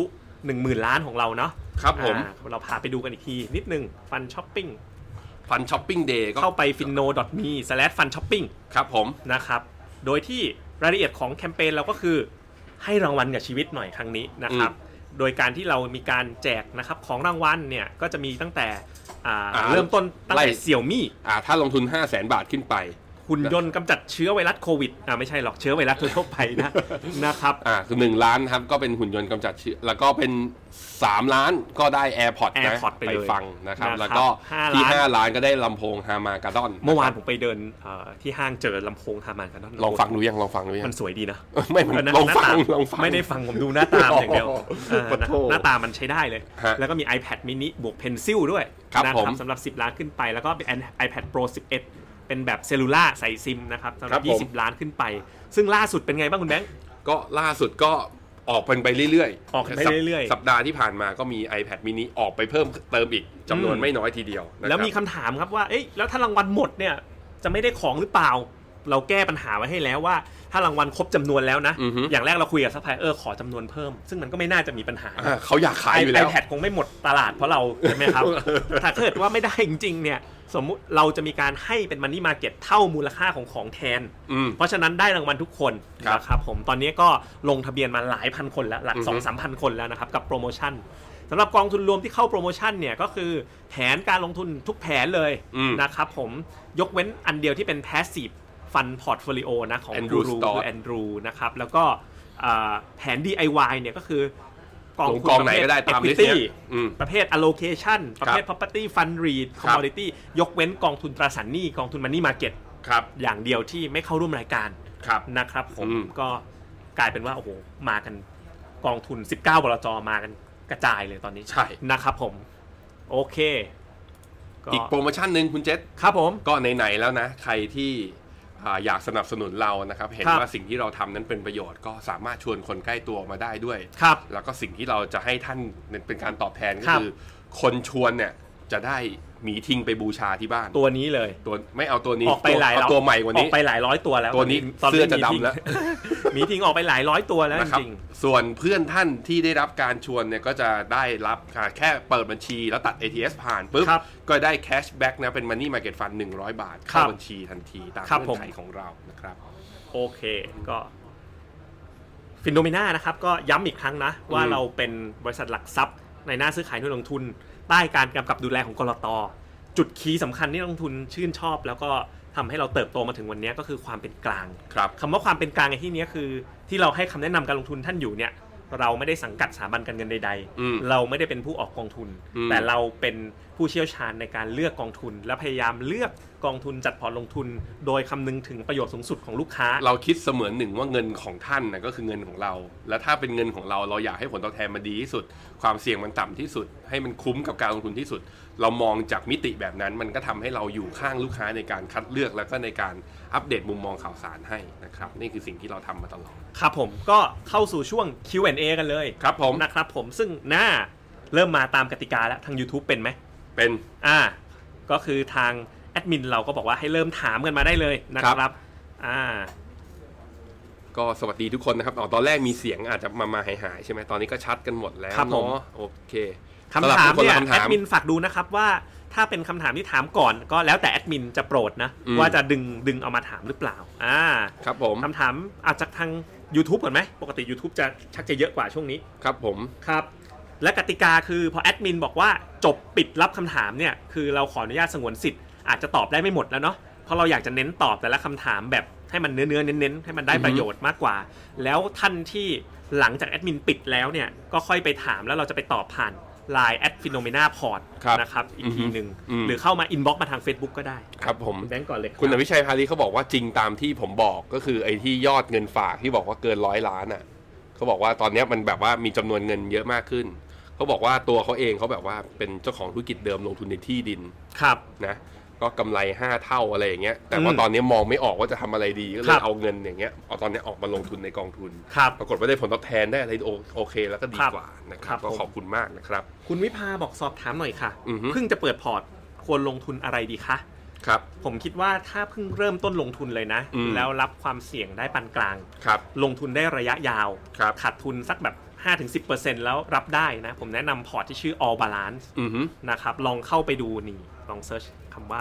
หนึ่งหมื่นล้านของเราเนาะครับผมเราพาไปดูกันอีกทีนิดนึงฟันช้อปปิ้งฟันช้อปปิ้งเดย์ก็เข้าไป ฟินโน ดอท มี สแลช ฟันช้อปปิ้งครับผมนะครับโดยที่รายละเอียดของแคมเปญเราก็คือให้รางวัลกับชีวิตหน่อยครั้งนี้นะครับโดยการที่เรามีการแจกนะครับของรางวัลเนี่ยก็จะมีตั้งแต่เริ่มต้นตั้งแต่เสี่ยวมี่ถ้าลงทุน ห้าแสน บาทขึ้นไปหุ่นยนต์กำจัดเชื้อไวรัสโควิดอ่าไม่ใช่หรอกเชื้อไวรัสทั่วไปนะนะครับอ่าคือหนึ่งล้านครับก็เป็นหุ่นยนต์กำจัดเชื้อแล้วก็เป็นสามล้านก็ได้ AirPods นะไปฟังนะครับแล้วก็ที่ห้าล้านก็ได้ลำโพง Harman-Kardon เมื่อวานผมไปเดินที่ห้างเจอลำโพง Harman-Kardon ลองฟังดูยังลองฟังดูยังมันสวยดีนะไม่ลองฟังลองฟังไม่ได้ฟังผมดูหน้าตาอย่างเดียวหน้าตามันใช้ได้เลยแล้วก็มี iPad mini บวก Pencil ด้วยนะครับสำหรับสิบล้านขึ้นไปแล้วก็เป็น iPad Pro สิบเอ็ดเป็นแบบเซลลูล่าใส่ซิมนะครับสำหรับยี่สิบล้านขึ้นไปซึ่งล่าสุดเป็นไงบ้างคุณแบงค์ก็ล่าสุดก็ออกเป็นไปเรื่อยๆออกไปเรื่อยๆสัปดาห์ที่ผ่านมาก็มี iPad mini ออกไปเพิ่มเติมอีกจำนวนไม่น้อยทีเดียวแล้วมีคำถามครับว่าเอ๊ะแล้วถ้ารางวัลหมดเนี่ยจะไม่ได้ของหรือเปล่าเราแก้ปัญหาไว้ให้แล้วว่าถ้ารางวัลครบจำนวนแล้วนะ อ, อย่างแรกเราคุยกับซัพพลายเออร์ขอจำนวนเพิ่มซึ่งมันก็ไม่น่าจะมีปัญหาเขาอยากขายอยู่แล้ว iPad คงไม่หมดตลาดเพราะเราใช่ไหมครับ ถ้าเกิดว่าไม่ได้จริงๆเนี่ยสมมุติเราจะมีการให้เป็น Money Market เท่ามูลค่าของของแทนเพราะฉะนั้นได้รางวัลทุกคนนะครับผมตอนนี้ก็ลงทะเบียนมาหลายพันคนแล้วหลัก สองถึงสามพัน คนแล้วนะครับกับโปรโมชั่นสำหรับกองทุนรวมที่เข้าโปรโมชั่นเนี่ยก็คือแผนการลงทุนทุกแผนเลยนะครับผมยกเว้นอันเดียวที่เป็น Passiveฟันพอร์ตโฟลิโอนะของกูรูคือแอนดรูนะครับแล้วก็แผน ดี ไอ วาย เนี่ยก็คือกองทุนประเภท equity ประเภท allocation ประเภท property fund read commodity ยกเว้นกองทุนตราสารหนี้กองทุน money market อย่างเดียวที่ไม่เข้าร่วมรายการนะครับผมก็กลายเป็นว่าโอ้โหมากันกองทุนสิบเก้าบลจ.มากันกระจายเลยตอนนี้นะครับผมโอเคอีกโปรโมชั่นนึงคุณเจษครับผมก็ไหนๆแล้วนะใครที่อยากสนับสนุนเรานะครับเห็นว่าสิ่งที่เราทำนั้นเป็นประโยชน์ก็สามารถชวนคนใกล้ตัวมาได้ด้วยแล้วก็สิ่งที่เราจะให้ท่านเป็นการตอบแทนก็คือคนชวนเนี่ยจะได้หมีทิ้งไปบูชาที่บ้านตัวนี้เลยตัวไม่เอาตัวนี้ออกไปหลายตัวใหม่กว่านี้ออกไปหลายร้อยตัวแล้วตัวนี้เสื้อจะดำแล้วหมีทิ้งออกไปหลายร้อยตัวแล้วจริงๆส่วนเพื่อนท่านที่ได้รับการชวนเนี่ยก็จะได้รับแค่เปิดบัญชีแล้วตัด เอ ที เอส ผ่านปุ๊บก็ได้แคชแบ็กนะเป็น Money Market Fund หนึ่งร้อยบาทเข้าบัญชีทันทีตามเงื่อนไขของเรานะครับโอเคก็ฟิโนเมนานะครับก็ย้ำอีกครั้งนะว่าเราเป็นบริษัทหลักทรัพย์ในหน้าซื้อขายหุ้นลงทุนใต้การกำกับดูแลของกลต.จุดคีย์สำคัญที่นักลงทุนชื่นชอบแล้วก็ทำให้เราเติบโตมาถึงวันนี้ก็คือความเป็นกลางครับคำว่าความเป็นกลางในที่นี้คือที่เราให้คำแนะนำการลงทุนท่านอยู่เนี่ยเราไม่ได้สังกัดสถาบันการเงินใดๆเราไม่ได้เป็นผู้ออกกองทุนแต่เราเป็นผู้เชี่ยวชาญในการเลือกกองทุนและพยายามเลือกกองทุนจัดพอร์ตลงทุนโดยคำนึงถึงประโยชน์สูงสุดของลูกค้าเราคิดเสมือนหนึ่งว่าเงินของท่านนะก็คือเงินของเราและถ้าเป็นเงินของเราเราอยากให้ผลตอบแทนมันดีที่สุดความเสี่ยงมันต่ำที่สุดให้มันคุ้มกับการลงทุนที่สุดเรามองจากมิติแบบนั้นมันก็ทำให้เราอยู่ข้างลูกค้าในการคัดเลือกแล้วก็ในการอัปเดตมุมมองข่าวสารให้นะครับนี่คือสิ่งที่เราทำมาตลอดครับผมก็เข้าสู่ช่วง คิว แอนด์ เอ กันเลยครับผมนะครับผมซึ่งหน้าเริ่มมาตามกติกาแล้วทาง YouTube เป็นไหมเป็นอ่าก็คือทางแอดมินเราก็บอกว่าให้เริ่มถามกันมาได้เลยนะครับอ่าก็สวัสดีทุกคนนะครับอ๋อตอนแรกมีเสียงอาจจะมามาหายๆใช่ไหมตอนนี้ก็ชัดกันหมดแล้วเนาะโอเคคำถามเนี่ยแอดมินฝากดูนะครับว่าถ้าเป็นคำถามที่ถามก่อนก็แล้วแต่แอดมินจะโปรดนะว่าจะดึงดึงเอามาถามหรือเปล่าอ่าครับผมคำถามอาจจะทาง YouTube ก่อนไหมปกติ YouTube จะชักจะเยอะกว่าช่วงนี้ครับผมครับและกติกาคือพอแอดมินบอกว่าจบปิดรับคำถามเนี่ยคือเราขออนุญาตสงวนสิทธิ์อาจจะตอบได้ไม่หมดแล้วเนาะเพราะเราอยากจะเน้นตอบแต่ละคำถามแบบให้มันเนื้อเนื้อเน้นๆให้มันได้ประโยชน์มากกว่าแล้วท่านที่หลังจากแอดมินปิดแล้วเนี่ยก็ค่อยไปถามแล้วเราจะไปตอบผ่าน ไลน์ แอท ฟิโนเมนา พอร์ต นะครับอีกทีนึงหรือเข้ามาอินบ็อกซ์มาทาง Facebook ก็ได้ครับผมแบงก์ก่อนเลยคุณอภิชัยพาลีเขาบอกว่าจริงตามที่ผมบอกก็คือไอ้ที่ยอดเงินฝากที่บอกว่าเกินร้อยล้านอ่ะเขาบอกว่าตอนนี้มันแบบว่ามีจำนวนเงินเยอะมากขึ้นเขาบอกว่าตัวเขาเองเขาแบบว่าเป็นเจ้าของธุรกิจเดิมลงทุนในที่ดินครับนะก็กำไรห้าเท่าอะไรอย่างเงี้ยแต่ว่าตอนนี้มองไม่ออกว่าจะทำอะไรดีก็เลยเอาเงินอย่างเงี้ยเอาตอนนี้ออกมาลงทุนในกองทุนปรากฏว่าได้ผลตอบแทนได้อะไรโอเคแล้วก็ดีกว่านะครับก็ขอบคุณมากนะครับคุณวิภาบอกสอบถามหน่อยค่ะเพิ่งจะเปิดพอร์ตควรลงทุนอะไรดีคะครับผมคิดว่าถ้าเพิ่งเริ่มต้นลงทุนเลยนะแล้วรับความเสี่ยงได้ปานกลางลงทุนได้ระยะยาวขาดทุนสักแบบห้าถึงสิบเปอร์เซ็นต์ แล้วรับได้นะผมแนะนำพอร์ตที่ชื่อ All Balance นะครับลองเข้าไปดูนี่ลองเซิร์ชคำว่า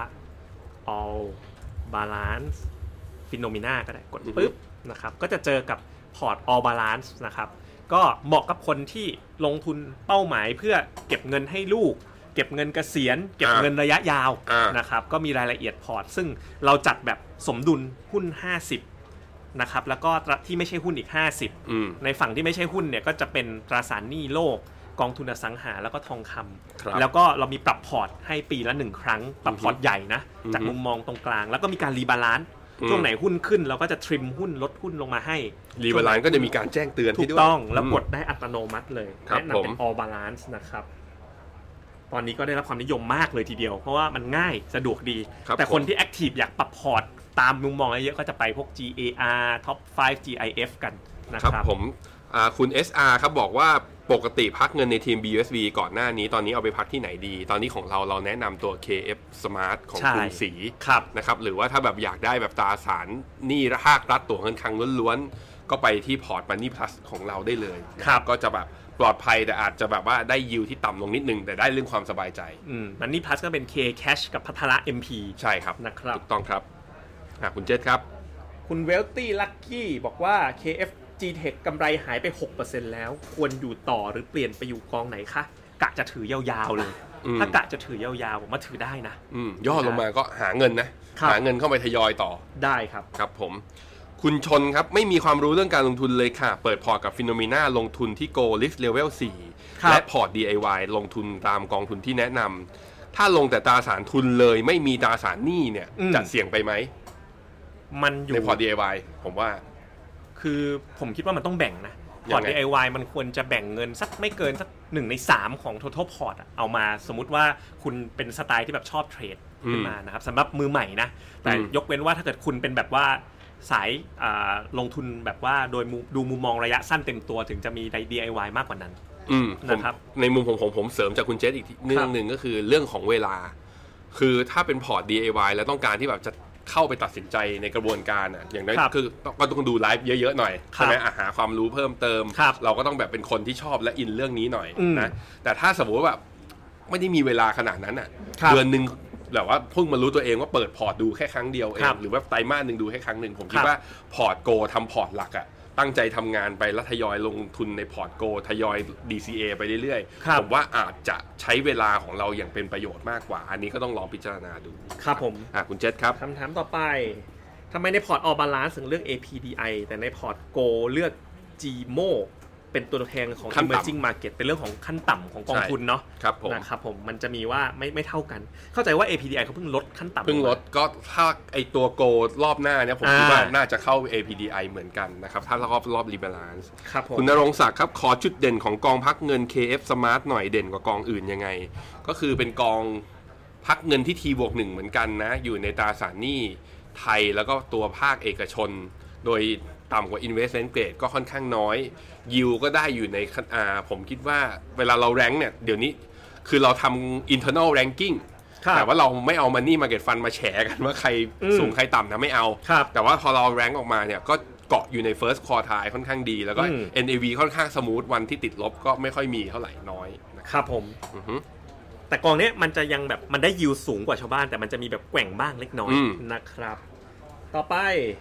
All Balance Phenomena ก็ได้กดปึ๊บนะครับก็จะเจอกับพอร์ต All Balance นะครับก็เหมาะกับคนที่ลงทุนเป้าหมายเพื่อเก็บเงินให้ลูกเก็บเงินเกษียณเก็บเงินระยะยาวนะครับก็มีรายละเอียดพอร์ตซึ่งเราจัดแบบสมดุลหุ้นห้าสิบนะครับแล้วก็ที่ไม่ใช่หุ้นอีกห้าสิบในฝั่งที่ไม่ใช่หุ้นเนี่ยก็จะเป็นตราสารหนี้โลกกองทุนอสังหาแล้วก็ทองคำแล้วก็เรามีปรับพอร์ตให้ปีละหนึ่งครั้งปรับพอร์ตใหญ่นะจากมุมมองตรงกลางแล้วก็มีการรีบาลานซ์ช่วงไหนหุ้นขึ้นเราก็จะทริมหุ้นลดหุ้นลงมาให้รีบาลานซ์ก็จะมีการแจ้งเตือนถูกต้องแล้วกดได้อัตโนมัติเลยแนะนำเป็น All Balance นะครับตอนนี้ก็ได้รับความนิยมมากเลยทีเดียวเพราะว่ามันง่ายสะดวกดีแต่คนที่แอคทีฟอยากปรับพอร์ตตามมุมมองเยอะก็จะไปพวก จี เอ อาร์ Top ไฟว์ จี ไอ เอฟ กันนะครับผมคุณ เอส อาร์ ครับบอกว่าปกติพักเงินในทีม บี ยู เอส บี ก่อนหน้านี้ตอนนี้เอาไปพักที่ไหนดีตอนนี้ของเราเราแนะนำตัว เค เอฟ Smart ของคุณศรีนะครับหรือว่าถ้าแบบอยากได้แบบตราสารหนี้ภาครัฐตัวเงินคลังล้วนๆก็ไปที่พอร์ต Money Plus ของเราได้เลยก็จะแบบปลอดภัยแต่อาจจะแบบว่าได้ยิวที่ต่ำลงนิดนึงแต่ได้เรื่องความสบายใจอืม Money Plus ก็เป็น K Cash กับพัทละ เอ็ม พีใช่ครับนะครับถูกต้องครับคุณเจษครับคุณ Wealthy Lucky บอกว่า เค เอฟ G-Tech กำไรหายไป หกเปอร์เซ็นต์ แล้วควรอยู่ต่อหรือเปลี่ยนไปอยู่กองไหนคะกะจะถือยาวๆเลยถ้ากะจะถือยาวๆผมว่าถือได้นะย่อลงมาก็หาเงินนะหาเงินเข้าไปทยอยต่อได้ครับครับผมคุณชนครับไม่มีความรู้เรื่องการลงทุนเลยค่ะเปิดพอร์ตกับ Phenomena ลงทุนที่ Go Risk Level สี่และพอร์ต ดี ไอ วาย ลงทุนตามกองทุนที่แนะนำถ้าลงแต่ตราสารทุนเลยไม่มีตราสารหนี้เนี่ยจะเสี่ยงไปไหมมันอยู่ในพอร์ต ดี ไอ วาย ผมว่าคือผมคิดว่ามันต้องแบ่งนะพอร์ต ดี ไอ วาย มันควรจะแบ่งเงินสักไม่เกินสักหนึ่งในสามของ total port เอามาสมมุติว่าคุณเป็นสไตล์ที่แบบชอบเทรดขึ้นมานะครับสำหรับมือใหม่นะแต่ยกเว้นว่าถ้าเกิดคุณเป็นแบบว่าสายลงทุนแบบว่าโดยดูมุมมองระยะสั้นเต็มตัวถึงจะมี ดี ไอ วาย มากกว่านั้นนะครับในมุมของผมผมเสริมจากคุณเจษอีกเรื่องหนึ่งก็คือเรื่องของเวลาคือถ้าเป็นพอร์ต ดี ไอ วาย แล้วต้องการที่แบบจะเข้าไปตัดสินใจในกระบวนการอ่ะอย่างนั้นคือก็ต้องดูไลฟ์เยอะๆหน่อยใช่ไหมหาความรู้เพิ่มเติมเราก็ต้องแบบเป็นคนที่ชอบและอินเรื่องนี้หน่อยนะแต่ถ้าสมมติว่าแบบไม่ได้มีเวลาขนาดนั้นอ่ะเดือนนึงแบบว่าเพิ่งมารู้ตัวเองว่าเปิดพอร์ตดูแค่ครั้งเดียวเองหรือว่าไตรมาสนึงดูแค่ครั้งนึงผมคิดว่าพอร์ตโกทำพอร์ตหลักอ่ะตั้งใจทำงานไปแล้วทยอยลงทุนในพอร์ตโกทยอย ดี ซี เอ ไปเรื่อยๆผมว่าอาจจะใช้เวลาของเราอย่างเป็นประโยชน์มากกว่าอันนี้ก็ต้องลองพิจารณาดูครับผมอ่ะคุณเจษครับคำถามต่อไปทำไมในพอร์ต All Balance ถึงเลือก เอ พี ดี ไอ แต่ในพอร์ต Go เลือก จี เอ็ม โอ เป็นตัวแทนของ Emerging Market เป็นเรื่องของขั้นต่ำของกองทุนเนาะนะครับผมมันจะมีว่าไม่ไม่เท่ากันเข้าใจว่า เอ พี ดี ไอ เขาเพิ่งลดขั้นต่ำเพิ่งลดก็ถ้าไอตัว Go รอบหน้าเนี่ยผมคิดว่าน่าจะเข้า เอ พี ดี ไอ เหมือนกันนะครับถ้ารอบรอบ Rebalance คุณณรงค์ศักดิ์ครับขอจุดเด่นของกองพักเงิน เค เอฟ Smart หน่อยเด่นกว่ากองอื่นยังไงก็คือเป็นกองพักเงินที่ ที บวกหนึ่ง เหมือนกันนะอยู่ในตราสารหนี้ไทยแล้วก็ตัวภาคเอกชนโดยต่ำกว่า investment grade ก็ค่อนข้างน้อย yield ก็ได้อยู่ในอ่าผมคิดว่าเวลาเรา rank เนี่ยเดี๋ยวนี้คือเราทำ internal ranking แต่ว่าเราไม่เอา money market fund มาแฉกันว่าใครสูงใครต่ำนะไม่เอาแต่ว่าพอเรา rank ออกมาเนี่ยก็เกาะอยู่ใน first quartile ค่อนข้างดีแล้วก็ เอ็น เอ วี ค่อนข้าง smooth วันที่ติดลบก็ไม่ค่อยมีเท่าไหร่น้อยครับผมแต่กองนี้มันจะยังแบบมันได้ยิวสูงกว่าชาวบ้านแต่มันจะมีแบบแกว่งบ้างเล็กน้อยนะครับต่อไป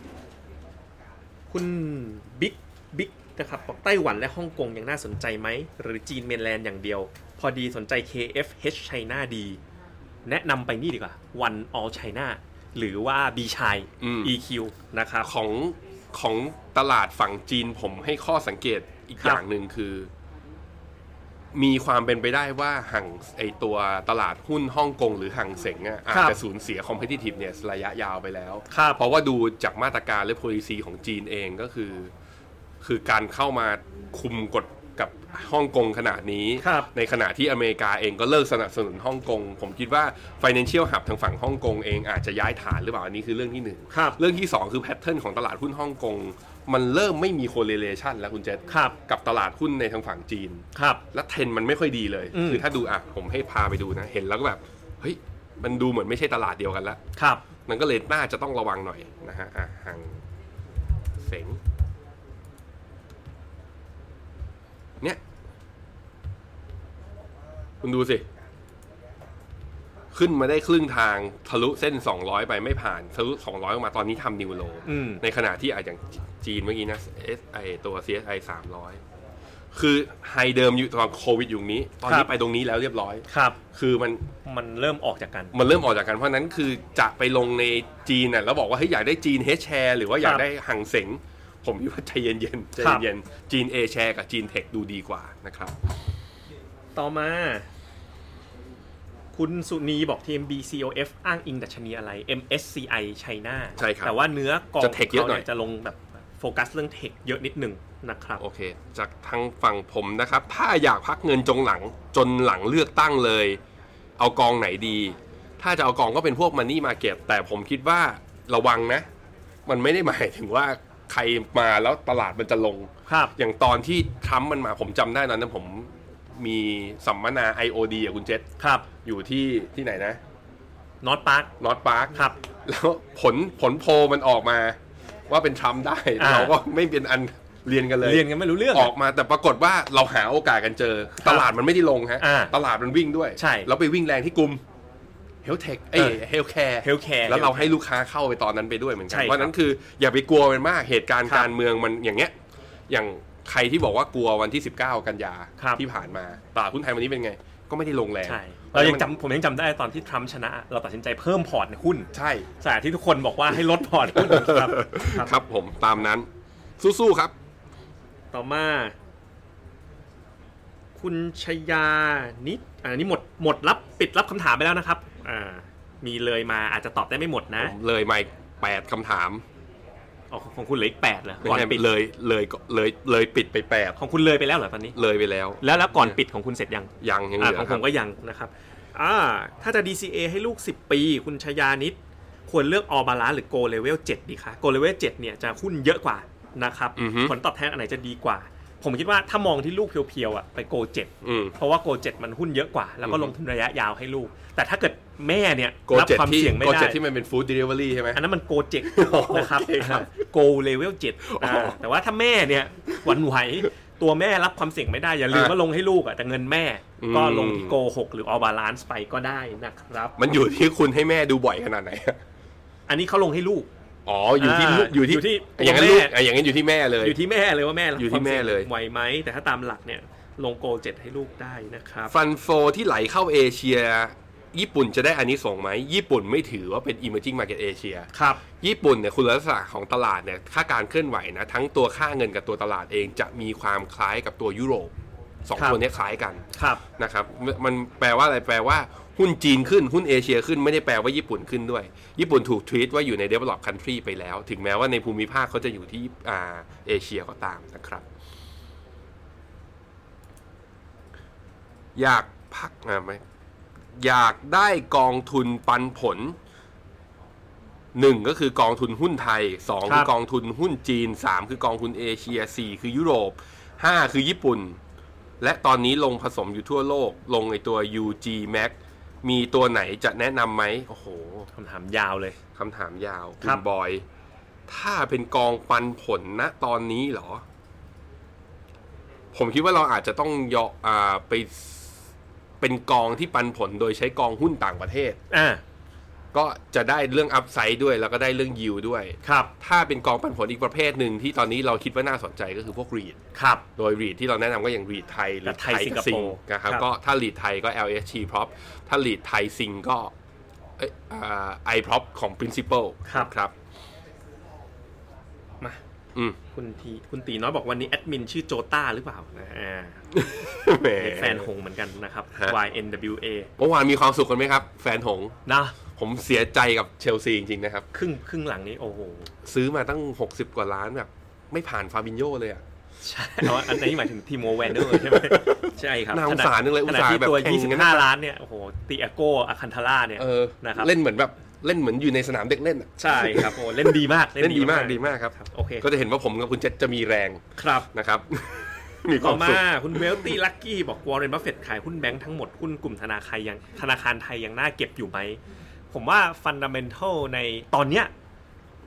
คุณบิ๊กบิ๊กนะครับบอกไต้หวันและฮ่องกงยังน่าสนใจไหมหรือจีนเมนแลนด์อย่างเดียวพอดีสนใจ เค เอฟ H China ดีแนะนำไปนี่ดีกว่า One All China หรือว่า B Chai อี คิว นะครับของของตลาดฝั่งจีนผมให้ข้อสังเกตอีกอย่างหนึ่งคือมีความเป็นไปได้ว่าห่างไอตัวตลาดหุ้นฮ่องกงหรือห่างเส็งอ่ะอาจจะสูญเสีย competitiveness ระยะยาวไปแล้วเพราะว่าดูจากมาตรการและ policy ของจีนเองก็คือคือการเข้ามาคุมกฎกับฮ่องกงขนาดนี้ในขณะที่อเมริกาเองก็เลิกสนับสนุนฮ่องกงผมคิดว่า financial hub ทางฝั่งฮ่องกงเองอาจจะย้ายฐานหรือเปล่าอันนี้คือเรื่องที่หนึ่งเรื่องที่สองคือ pattern ของตลาดหุ้นฮ่องกงมันเริ่มไม่มี correlation แล้วคุณเจษกับตลาดหุ้นในทางฝั่งจีนและเทรนด์มันไม่ค่อยดีเลยคือถ้าดูอ่ะผมให้พาไปดูนะเห็นแล้วก็แบบเฮ้ยมันดูเหมือนไม่ใช่ตลาดเดียวกันแล้วมันก็เลยน่าจะต้องระวังหน่อยนะฮะอ่ะห่างเสงเนี่ยคุณดูสิขึ้นมาได้ครึ่งทางทะลุเส้นสองร้อยไปไม่ผ่านทะลุสองร้อยออกมาตอนนี้ทำนิวโลในขณะที่อาจอย่างจีนเมื่อกี้นะ เอส ไอ ตัว ซี เอส ไอ สามร้อยคือไฮเดิมอยู่ตอนโควิดอยู่นี้ตอนนี้ไปตรงนี้แล้วเรียบร้อยครับคือมันมันเริ่มออกจากกันมันเริ่มออกจากกันเพราะนั้นคือจะไปลงในจีนน่ะแล้วบอกว่าเฮ้ยอยากได้จีน H share หรือว่าอยากได้หังเส็งผมคิดว่าใจเย็นๆใจเย็นๆจีน A share กับจีน Tech ดูดีกว่านะครับต่อมาคุณสุนีบอก ที เอ็ม บี ซี โอ เอฟ อ้างอิงดัชนีอะไร เอ็ม เอส ซี ไอ China ใช่ครับแต่ว่าเนื้อกองเขาเนี่ยจะลงแบบโฟกัสเรื่องเทคเยอะนิดนึงนะครับโอเคจากทางฝั่งผมนะครับถ้าอยากพักเงินจงหลังจนหลังเลือกตั้งเลยเอากองไหนดีถ้าจะเอากองก็เป็นพวก Money Market แต่ผมคิดว่าระวังนะมันไม่ได้หมายถึงว่าใครมาแล้วตลาดมันจะลงอย่างตอนที่ทรัมป์มันมาผมจำได้ตอนนั้นผมมีสัมมนา ไอ โอ ดี อ่ะคุณเจษครับอยู่ที่ที่ไหนนะนอร์ทพาร์คนอร์ทพาร์คครับแล้วผลผลโพลมันออกมาว่าเป็นทรัมป์ได้เราก็ไม่เป็นอันเรียนกันเลยเรียนกันไม่รู้เรื่องออกมาแต่ปรากฏว่าเราหาโอกาสกันเจอตลาดมันไม่ได้ลงฮะตลาดมันวิ่งด้วยใช่แล้วไปวิ่งแรงที่กลุ่มเฮลท์เทคเอ้ยเฮลท์แคร์เฮลท์แคร์แล้วเราให้ลูกค้าเข้าไปตอนนั้นไปด้วยเหมือนกันเพราะนั้นคืออย่าไปกลัวมันมากเหตุการณ์การเมืองมันอย่างเงี้ยอย่างใครที่บอกว่ากลัววันที่สิบเก้ากันยาที่ผ่านมาตลาดหุ้นไทยวันนี้เป็นไงก็ไม่ได้ลงแรงใช่เรายังจำผมยังจำได้ตอนที่ทรัมป์ชนะเราตัดสินใจเพิ่มพอร์ตในหุ้นใช่แต่ที่ทุกคนบอกว่าให้ลดพอร์ตหุ้นครับครับผมตามนั้นสู้ๆครับต่อมาคุณชยานิดอันนี้หมดหมดรับปิดรับคำถามไปแล้วนะครับอ่ามีเลยมาอาจจะตอบได้ไม่หมดนะเลยมาแปดคำถามอ๋อของคุณเหลืออีกแปดเหรอก่อนปิดเลยเลยเลยเลยปิดไปแปดของคุณเลยไปแล้วเหรอตอนนี้เลยไปแล้วแล้วแล้วก่อนปิดของคุณเสร็จยังยังยังเหลือของผมก็ยังนะครับอ่าถ้าจะ ดี ซี เอ ให้ลูกสิบปีคุณชยานิดควรเลือก All Balance หรือ Go Level เจ็ดดีคะ Go Level เจ็ดเนี่ยจะหุ้นเยอะกว่านะครับผลตอบแทนอันไหนจะดีกว่าผมคิดว่าถ้ามองที่ลูกเพียวๆอ่ะไป Go เจ็ดเพราะว่า Go เจ็ดมันหุ้นเยอะกว่าแล้วก็ลงทุนระยะยาวให้ลูกแต่ถ้าเกิดแม่เนี่ยรับความเสี่ยงไม่ได้ Go เจ็ดที่มันเป็น Food Delivery ใช่ไหมอันนั้นมัน Go เจ็ดนะครับ Go Level เจ็ดแต่ว่าถ้าแม่เนี่ยหวั่นไหวตัวแม่รับความเสี่ยงไม่ได้อย่าลืมว่าลงให้ลูกอ่ะแต่เงินแม่ก็ลงที่ Go หกหรือ All Balance ไปก็ได้นะครับมันอยู่ที่คุณให้แม่ดูบ่อยขนาดไหนอันนี้เขาลงให้ลูกอ๋ออยู่ที่อยู่ที่อย่างนั้นลูกอย่างนั้นอยู่ที่แม่เลยอยู่ที่แม่เลยว่าแม่อยู่ที่แม่เลยไหวไหมแต่ถ้าตามหลักเนี่ยลงโกเจ็ดให้ลูกได้นะครับฟันโฟที่ไหลเข้าเอเชียญี่ปุ่นจะได้อันนี้ส่งไหมญี่ปุ่นไม่ถือว่าเป็น emerging market Asia ครับญี่ปุ่นเนี่ยคุณลักษณะของตลาดเนี่ยค่าการเคลื่อนไหวนะทั้งตัวค่าเงินกับตัวตลาดเองจะมีความคล้ายกับตัวยุโรปสองตัวนี้คล้ายกันนะครับมันแปลว่าอะไรแปลว่าหุ้นจีนขึ้นหุ้นเอเชียขึ้นไม่ได้แปลว่าญี่ปุ่นขึ้นด้วยญี่ปุ่นถูกทรีตว่าอยู่ใน develop country ไปแล้วถึงแม้ว่าในภูมิภาคเขาจะอยู่ที่อ่าเอเชียก็ตามนะครับอยากพักอ่าไหมอยากได้กองทุนปันผลหนึ่งก็คือกองทุนหุ้นไทยสองคือกองทุนหุ้นจีนสามคือกองทุนเอเชียสี่คือยุโรปห้าคือญี่ปุ่นและตอนนี้ลงผสมอยู่ทั่วโลกลงในตัว ยู จี Max มีตัวไหนจะแนะนำไหมโอ้โหคำถามยาวเลยคำถามยาวคุณบอยถ้าเป็นกองปันผลณตอนนี้เหรอผมคิดว่าเราอาจจะต้องยออ่าไปเป็นกองที่ปันผลโดยใช้กองหุ้นต่างประเทศอ่าก็จะได้เรื่องอัพไซด์ด้วยแล้วก็ได้เรื่องยิวด้วยครับถ้าเป็นกองปันผลอีกประเภทหนึ่งที่ตอนนี้เราคิดว่าน่าสนใจก็คือพวกรีทครับโดยรีทที่เราแนะนำก็อย่างรีทไทยหรือไทยสิงคโปร์นะครับก็ถ้ารีทไทยก็ แอล เอส ที Prop ถ้ารีทไทยซิงก็เอ้ยอ่า I Prop ของ Principal ครับครับมาอืมคุณทีคุณตีน้อยบอกวันนี้แอดมินชื่อโจต้าหรือเปล่านะอ่าแฟนหงเหมือนกันนะครับ วาย เอ็น ดับเบิลยู เอเมื่อวานมีความสุขกันไหมครับแฟนหงนะผมเสียใจกับเชลซีจริงๆนะครับครึ่งครึ่งหลังนี้โอ้โหซื้อมาตั้งหกสิบกว่าล้านแบบไม่ผ่านฟาบินโญ่เลยอ่ะใช่เพราะอันนี้หมายถึงทีโมแวนเดอร์ใช่ไหมใช่ครับน่าสงสารนึงเลยอุตส่าห์แบบตัวยี่สิบห้าล้านเนี่ยโอ้โหติอาโกอาคันทาร่าเนี่ยนะครับเล่นเหมือนแบบเล่นเหมือนอยู่ในสนามเด็กเล่นอ่ะใช่ครับโอ้เล่นดีมากเล่นดีมากดีมากครับโอเคก็จะเห็นว่าผมกับคุณเจษจะมีแรงครับนะครับมีความสุขมาคุณเวลตี้ลัคกี้บอกวอร์เรนบัฟเฟตต์ขายหุ้นแบงค์ทั้งหมดหุ้นกลุ่มธนาคารยังธนาคารไทยยังน่าเก็บอยู่ไหมผมว่าฟันดาเมนทัลในตอนเนี้ย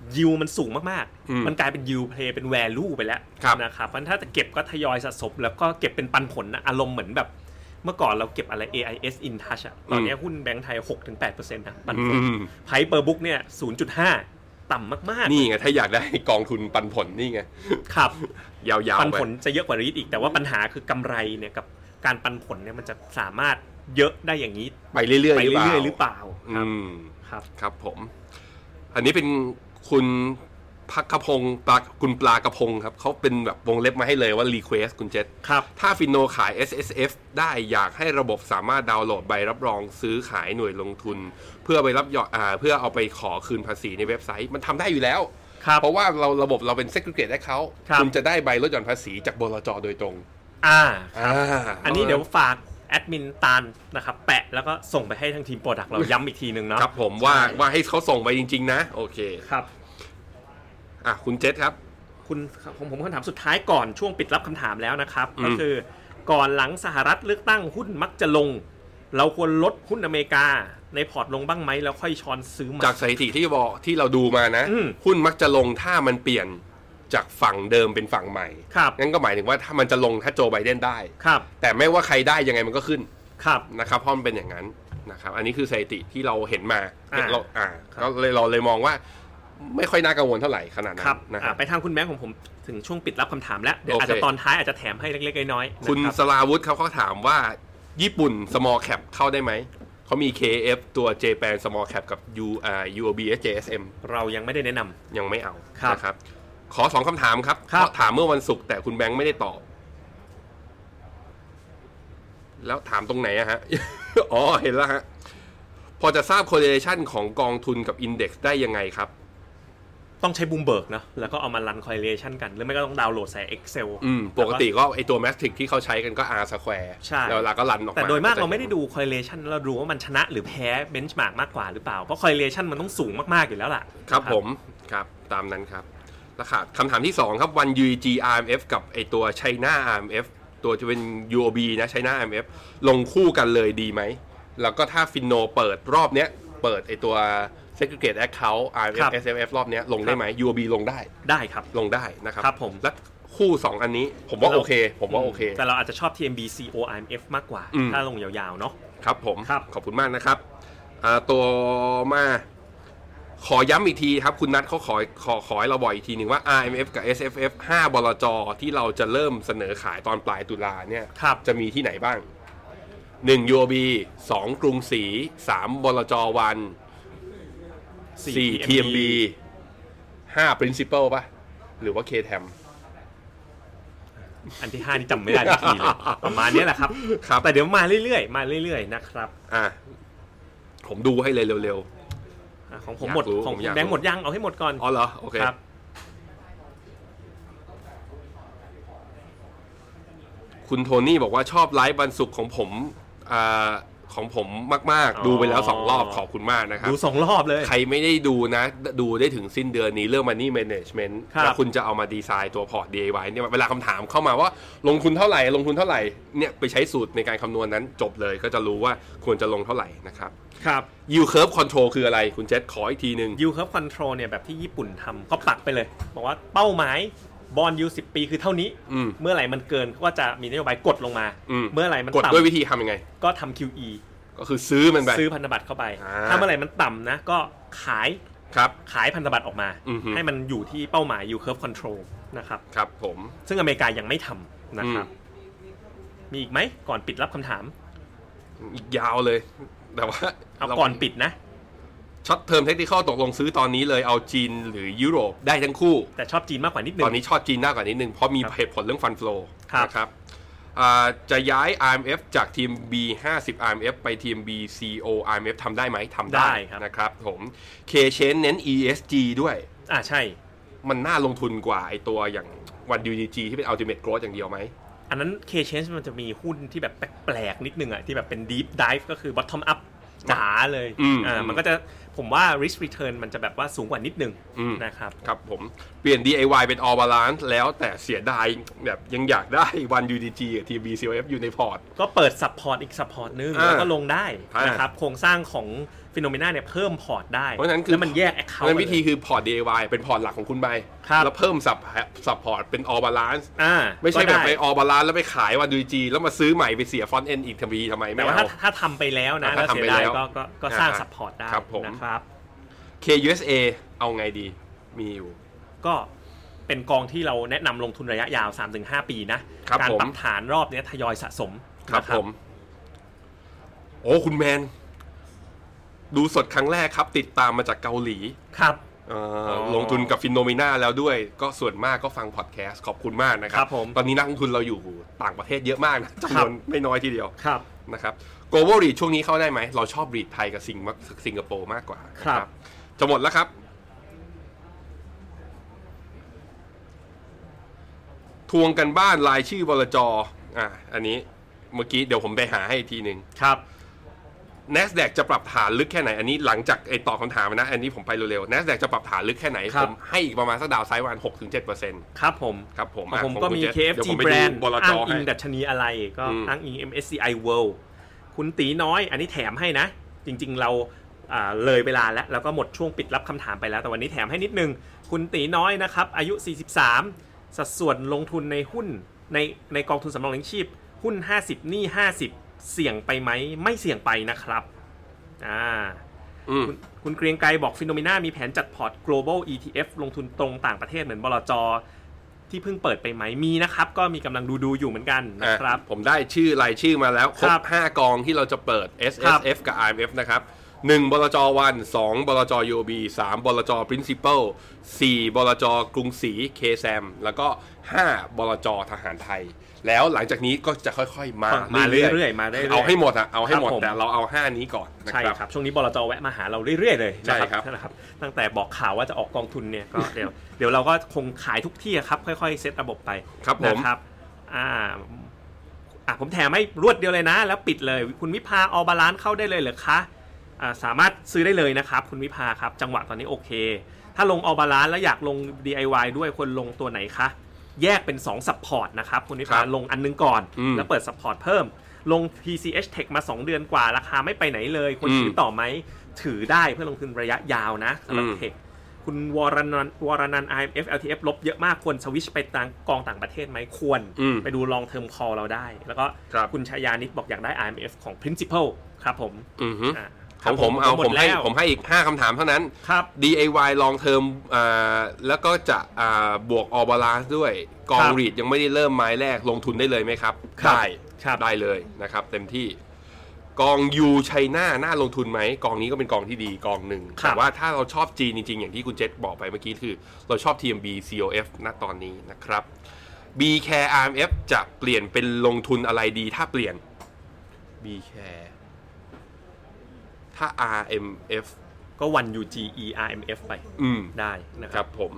ยิวมันสูงมากๆมันกลายเป็นยิวเพลย์เป็น value ไปแล้วนะครับเพราะถ้าจะเก็บก็ทยอยสะสมแล้วก็เก็บเป็นปันผลนะอารมณ์เหมือนแบบเมื่อก่อนเราเก็บอะไร เอ ไอ เอส InTouch อ่ะตอนนี้หุ้นแบงก์ไทย หกถึงแปดเปอร์เซ็นต์ นะปันผล Price per book เนี่ย ศูนย์จุดห้า ต่ำมากๆนี่ไงถ้าอยากได้กองทุนปันผลนี่ไงครับยาวๆปันผลจะเยอะกว่ารีทอีกแต่ว่าปัญหาคือกำไรเนี่ยกับการปันผลเนี่ยมันจะสามารถเยอะได้อย่างนี้ไปเรื่อยๆไปเรื่อยๆหรือเปล่าครับครับครับผมอันนี้เป็นคุณพักกระพงปลาคุณปลากระพงครับเขาเป็นแบบวงเล็บมาให้เลยว่า request คุณเจษครับถ้าฟินโนขาย เอส เอส เอฟ ได้อยากให้ระบบสามารถดาวน์โหลดใบรับรองซื้อขายหน่วยลงทุนเพื่อไปรับยอดอ่าเพื่อเอาไปขอคืนภาษีในเว็บไซต์มันทำได้อยู่แล้วเพราะว่าเราระบบเราเป็น segregate account คุณจะได้ใบลดหย่อนภาษีจากบลจ.โดยตรงอ่าอันนี้เดี๋ยวฝากแอดมินตาลนะครับแปะแล้วก็ส่งไปให้ทางทีมโปรดักต์เราย้ำอีกทีนึงเนาะครับผมว่าว่าให้เขาส่งไปจริงๆนะโอเคครับอ่ะคุณเจษครับคุณผมผมคำถามสุดท้ายก่อนช่วงปิดรับคำถามแล้วนะครับก็คือก่อนหลังสหรัฐเลือกตั้งหุ้นมักจะลงเราควรลดหุ้นอเมริกาในพอร์ตลงบ้างไหมแล้วค่อยช้อนซื้อมาจากสถิติที่บอกที่เราดูมานะหุ้นมักจะลงถ้ามันเปลี่ยนจากฝั่งเดิมเป็นฝั่งใหม่งั้นก็หมายถึงว่าถ้ามันจะลงถ้าโจไบเดนได้แต่ไม่ว่าใครได้ยังไงมันก็ขึ้นนะครับเพราะมันเป็นอย่างนั้นนะครับอันนี้คือสถิติที่เราเห็นมาเราอ่าก็เลยเราเลยมองว่าไม่ค่อยน่ากังวลเท่าไหร่ขนาดนั้นนะครับไปทางคุณแบงค์ของผมถึงช่วงปิดรับคำถามแล้วเดี๋ยวอาจจะตอนท้ายอาจจะแถมให้เล็กๆน้อยๆคุณสลาวุฒิเขาเขาถามว่าญี่ปุ่น small cap เข้าได้ไหมเขามี เค เอฟ ตัว Japan small cap กับ U อ่า ยู โอ บี เอส เจ เอส เอ็มเรายังไม่ได้แนะนำยังไม่เอานะครับขอสองคำถามครับถามเมื่อวันศุกร์แต่คุณแบงค์ไม่ได้ตอบแล้วถามตรงไหนอะฮะ อ๋อเห็นแล้วฮะพอจะทราบ correlation ของกองทุนกับ index ได้ยังไงครับต้องใช้บูมเบิร์กนะแล้วก็เอามารัน correlation กันหรือไม่ก็ต้องดาวน์โหลดใส่ Excel อืมปกติก็ไอตัว matrix ที่เขาใช้กันก็ R square ใช่แล้วเราก็รันออกมาแต่โดยมากเราไม่ได้ดู correlation เราดูว่ามันชนะหรือแพ้ benchmark มากกว่าหรือเปล่าเพราะ correlation มันต้องสูงมากๆอยู่แล้วล่ะครับผมครับตามนั้นครับราคาคำถามที่สองครับวัน ยู อี จี อาร์ เอ็ม เอฟ กับไอตัว China อาร์ เอ็ม เอฟ ตัวจะเป็น ยู โอ บี นะ China อาร์ เอ็ม เอฟ ลงคู่กันเลยดีไหมแล้วก็ถ้าฟินโนเปิดรอบเนี้ยเปิดไอตัว segregate account อาร์ เอ็ม เอฟ เอส เอ็ม เอฟ รอบเนี้ยลงได้ไหม ยู โอ บี ลงได้ได้ครับลงได้นะครับครับผมและคู่สองอันนี้ผมว่าโอเคผมว่าโอเคแต่เราอาจจะชอบ ที เอ็ม บี ซี โอ อาร์ เอ็ม เอฟ มากกว่าถ้าลงยาวๆเนาะครับผมขอบคุณมากนะครับตัวมาขอย้ำอีกทีครับคุณนัทเขาขอขอขอให้เราบอกอีกทีหนึ่งว่า อาร์ เอ็ม เอฟ กับ เอส เอฟ เอฟ ห้าบลจ.ที่เราจะเริ่มเสนอขายตอนปลายตุลาเนี่ยจะมีที่ไหนบ้างหนึ่ง ยู โอ บี สองกรุงศรีสามบลจ.วันสี่ ที เอ็ม บี ห้า Principal ป่ะหรือว่า K-ที อี เอ็มอันที่ห้านี่จำไม่ได้ทีเลยประมาณนี้แหละครับแต่เดี๋ยวมาเรื่อยๆมาเรื่อยๆนะครับอ่ะผมดูให้เลยเร็วๆของผมหมดของแบงค์หมดยังเอาให้หมดก่อนอ๋อเหรอโอเคครับคุณโทนี่บอกว่าชอบไลฟ์วันศุกร์ของผมอ่าของผมมากๆดูไปแล้วสองรอบขอบคุณมากนะครับดูสองรอบเลยใครไม่ได้ดูนะดูได้ถึงสิ้นเดือนนี้เรื่อง Money Management แล้วคุณจะเอามาดีไซน์ตัวพอร์ต ดี ไอ วาย เนี่ยเวลาคำถามเข้ามาว่าลงทุนเท่าไหร่ลงทุนเท่าไหร่เนี่ยไปใช้สูตรในการคำนวณนั้นจบเลยก็จะรู้ว่าควรจะลงเท่าไหร่นะครับครับ Yield Curve Control คืออะไรคุณเจษขออีกทีนึง Yield Curve Control เนี่ยแบบที่ญี่ปุ่นทำเขาปักไปเลยบอกว่าเป้าหมายบอนด์ยิลด์สิบปีคือเท่านี้เมื่อไหร่มันเกินก็จะมีนโยบายกดลงมาเมื่อไหร่มันต่ำกดด้วยวิธีทำยังไงก็ทำ คิว อีก็คือซื้อมันไปซื้อพันธบัตรเข้าไปถ้าเมื่อไหร่มันต่ำนะก็ขายครับขายพันธบัตรออกมาให้มันอยู่ที่เป้าหมาย Yield Curve Control นะครับครับผมซึ่งอเมริกายังไม่ทำนะครับมีอีกไหมก่อนปิดรับคำถามอีกยาวเลยแต่ว่าเอาก่อนปิดนะช็อตเทอมเทคนิคอลตกลงซื้อตอนนี้เลยเอาจีนหรือยุโรปได้ทั้งคู่แต่ชอบจีนมากกว่านิดนึงตอนนี้ชอบจีนมากกว่านิดนึงเพราะมีเหตุผลเรื่องฟันโฟลนะครับจะย้าย อาร์ เอ็ม เอฟ จากทีม B ห้าสิบ อาร์ เอ็ม เอฟ ไปทีม B ซี โอ อาร์ เอ็ม เอฟ ทำได้ไหมทำได้นะครับผม K-Chain เน้น อี เอส จี ด้วยอ่าใช่มันน่าลงทุนกว่าไอตัวอย่างวัน ยู ดี จี ที่เป็น Ultimate Growth อย่างเดียวไหมอันนั้น K-Chain มันจะมีหุ้นที่แบบแปลกๆนิดนึงอ่ะที่แบบเป็น Deep Dive ก็คือ Bottom Up จ๋าเลยอ่ามันก็จะผมว่า risk return มันจะแบบว่าสูงกว่านิดนึงนะครับครับผมเปลี่ยน ดี ไอ วาย เป็น all balance แล้วแต่เสียดายแบบยังอยากได้วัน ยู ดี จี กับ ที บี ซี โอ เอฟ อยู่ในพอร์ตก็เปิด support อีก support นึงแล้วก็ลงได้นะครับโครงสร้างของ Phenomena เนี่ยเพิ่มพอร์ตได้เพราะฉะนั้นแล้วมันแยก account นั้นวิธีคือพอร์ต ดี ไอ วาย เป็นพอร์ตหลักของคุณไปแล้วเพิ่มซับซับพอร์ตเป็น all balance ไม่ใช่แบบไป all balance แล้วไปขายวัน ดี จี แล้วมาซื้อใหม่ไปเสีย front end อีกทำไมทำไมไม่เอาแต่ว่าถ้าทำไปแล้วนะแล้วเสียดายก็ก็สร้างซัพพอร์ตได้นะครับเค ยู เอส เอ เอาไงดีมีอยู่ก็เป็นกองที่เราแนะนำลงทุนระยะยาว สามถึงห้า ปีนะการปรับฐานรอบนี้ทยอยสะสมครับผมโอ้คุณแมนดูสดครั้งแรกครับติดตามมาจากเกาหลีครับลงทุนกับ Phenomena แล้วด้วยก็ส่วนมากก็ฟังพอดแคสต์ขอบคุณมากนะครับตอนนี้นักลงทุนเราอยู่ต่างประเทศเยอะมากนะจำนวนไม่น้อยทีเดียวนะครับ Global REIT ช่วงนี้เข้าได้ไหมเราชอบ REIT ไทยกับสิงสิงคโปร์มากกว่าครับจะหมดแล้วครับทวงกันบ้านรายชื่อบลจ.อ่ะอันนี้เมื่อกี้เดี๋ยวผมไปหาให้อีกทีนึงครับ NASDAQ จะปรับฐานลึกแค่ไหนอันนี้หลังจากไอ้ตอบคำถามนะอันนี้ผมไปเร็วๆ NASDAQ จะปรับฐานลึกแค่ไหนผมให้อีกประมาณสักดาวไซด์วัน หกถึงเจ็ดเปอร์เซ็นต์ครับผมครับผมผมก็มี เค เอฟ จี Brand อ้างอิงดัชนีอะไรก็อ้างอิง เอ็ม เอส ซี ไอ World คุณตีน้อยอันนี้แถมให้นะจริงๆเราเลยเวลาแล้วแล้วก็หมดช่วงปิดรับคำถามไปแล้วแต่วันนี้แถมให้นิดนึงคุณตีน้อยนะครับอายุสี่สิบสามสัดส่วนลงทุนในหุ้นในในกองทุนสำรองเลี้ยงชีพหุ้นห้าสิบหนี้ห้าสิบเสี่ยงไปไหมไม่เสี่ยงไปนะครับอ่าคุณคุณเกรียงไกรบอก Phenomena มีแผนจัดพอร์ต global อี ที เอฟ ลงทุนตรงต่างประเทศเหมือนบลจ.ที่เพิ่งเปิดไปไหมมีนะครับก็มีกำลังดูดูอยู่เหมือนกันนะครับผมได้ชื่อรายชื่อมาแล้วครบห้ากองที่เราจะเปิด เอส เอส เอฟ กับ อาร์ เอ็ม เอฟ นะครับหนึ่งบลจ.วัน สองบลจ.ยู โอ บี สามบลจ. Principal สี่บลจ.กรุงศรี เค แซม แล้วก็ห้าบลจ.ทหารไทยแล้วหลังจากนี้ก็จะค่อยๆมามาเรื่อยๆมาเรื่อยๆเอาให้หมดอ่ะเอาให้หมดแต่เราเอาห้านี้ก่อนนะครับใช่ครับช่วงนี้บลจ.แวะมาหาเราเรื่อยๆเลยนะครับนะครับตั้งแต่บอกข่าวว่าจะออกกองทุนเนี่ยก็เดี๋ยวเดี๋ยวเราก็คงขายทุกที่ครับค่อยๆเซตระบบไปนะครับอ่าอ่ะผมแถมให้รวดเดียวเลยนะแล้วปิดเลยคุณวิภาออบาลานซ์เข้าได้เลยเหรอคะอ่าสามารถซื้อได้เลยนะครับคุณวิภาครับจังหวะตอนนี้โอเคถ้าลงออบาลานซ์แล้วอยากลง ดี ไอ วาย ด้วยควรลงตัวไหนคะแยกเป็นสองซัพพอร์ตนะครับคุณวิภาลงอันนึงก่อนแล้วเปิดซัพพอร์ตเพิ่มลง พี ซี เอช Tech มาสองเดือนกว่าราคาไม่ไปไหนเลยควรถือต่อไหมถือได้เพื่อลงทุนระยะยาวนะสำหรับ Tech คุณวรนันท์วรนันท์ อาร์ เอ็ม เอฟ แอล ที เอฟ ลบเยอะมากควรสวิชไปทางกองต่างประเทศไหมควรไปดู long term call เราได้แล้วก็คุณชยานิตบอกอยากได้ อาร์ เอ็ม เอฟ ของ Principal ครับผมของผมเอาผมให้ผมให้อีกห้าคำถามเท่านั้น ดี ไอ วาย long term อ่าแล้วก็จะอ่าบวก all balance ด้วยกอง REIT ยังไม่ได้เริ่มไม้แรกลงทุนได้เลยไหมครับได้ได้เลยนะครับเต็มที่กอง U China น่าลงทุนไหมกองนี้ก็เป็นกองที่ดีกองหนึ่งแต่ว่าถ้าเราชอบจีนจริงๆอย่างที่คุณเจษบอกไปเมื่อกี้คือเราชอบ ที เอ็ม บี ซี โอ เอฟ ณตอนนี้นะครับ B Care อาร์ เอ็ม เอฟ จะเปลี่ยนเป็นลงทุนอะไรดีถ้าเปลี่ยน B Careถ้า อาร์ เอ็ม เอฟก็ วัน ยู จี อี อาร์ เอ็ม เอฟ ไปได้นะครับผม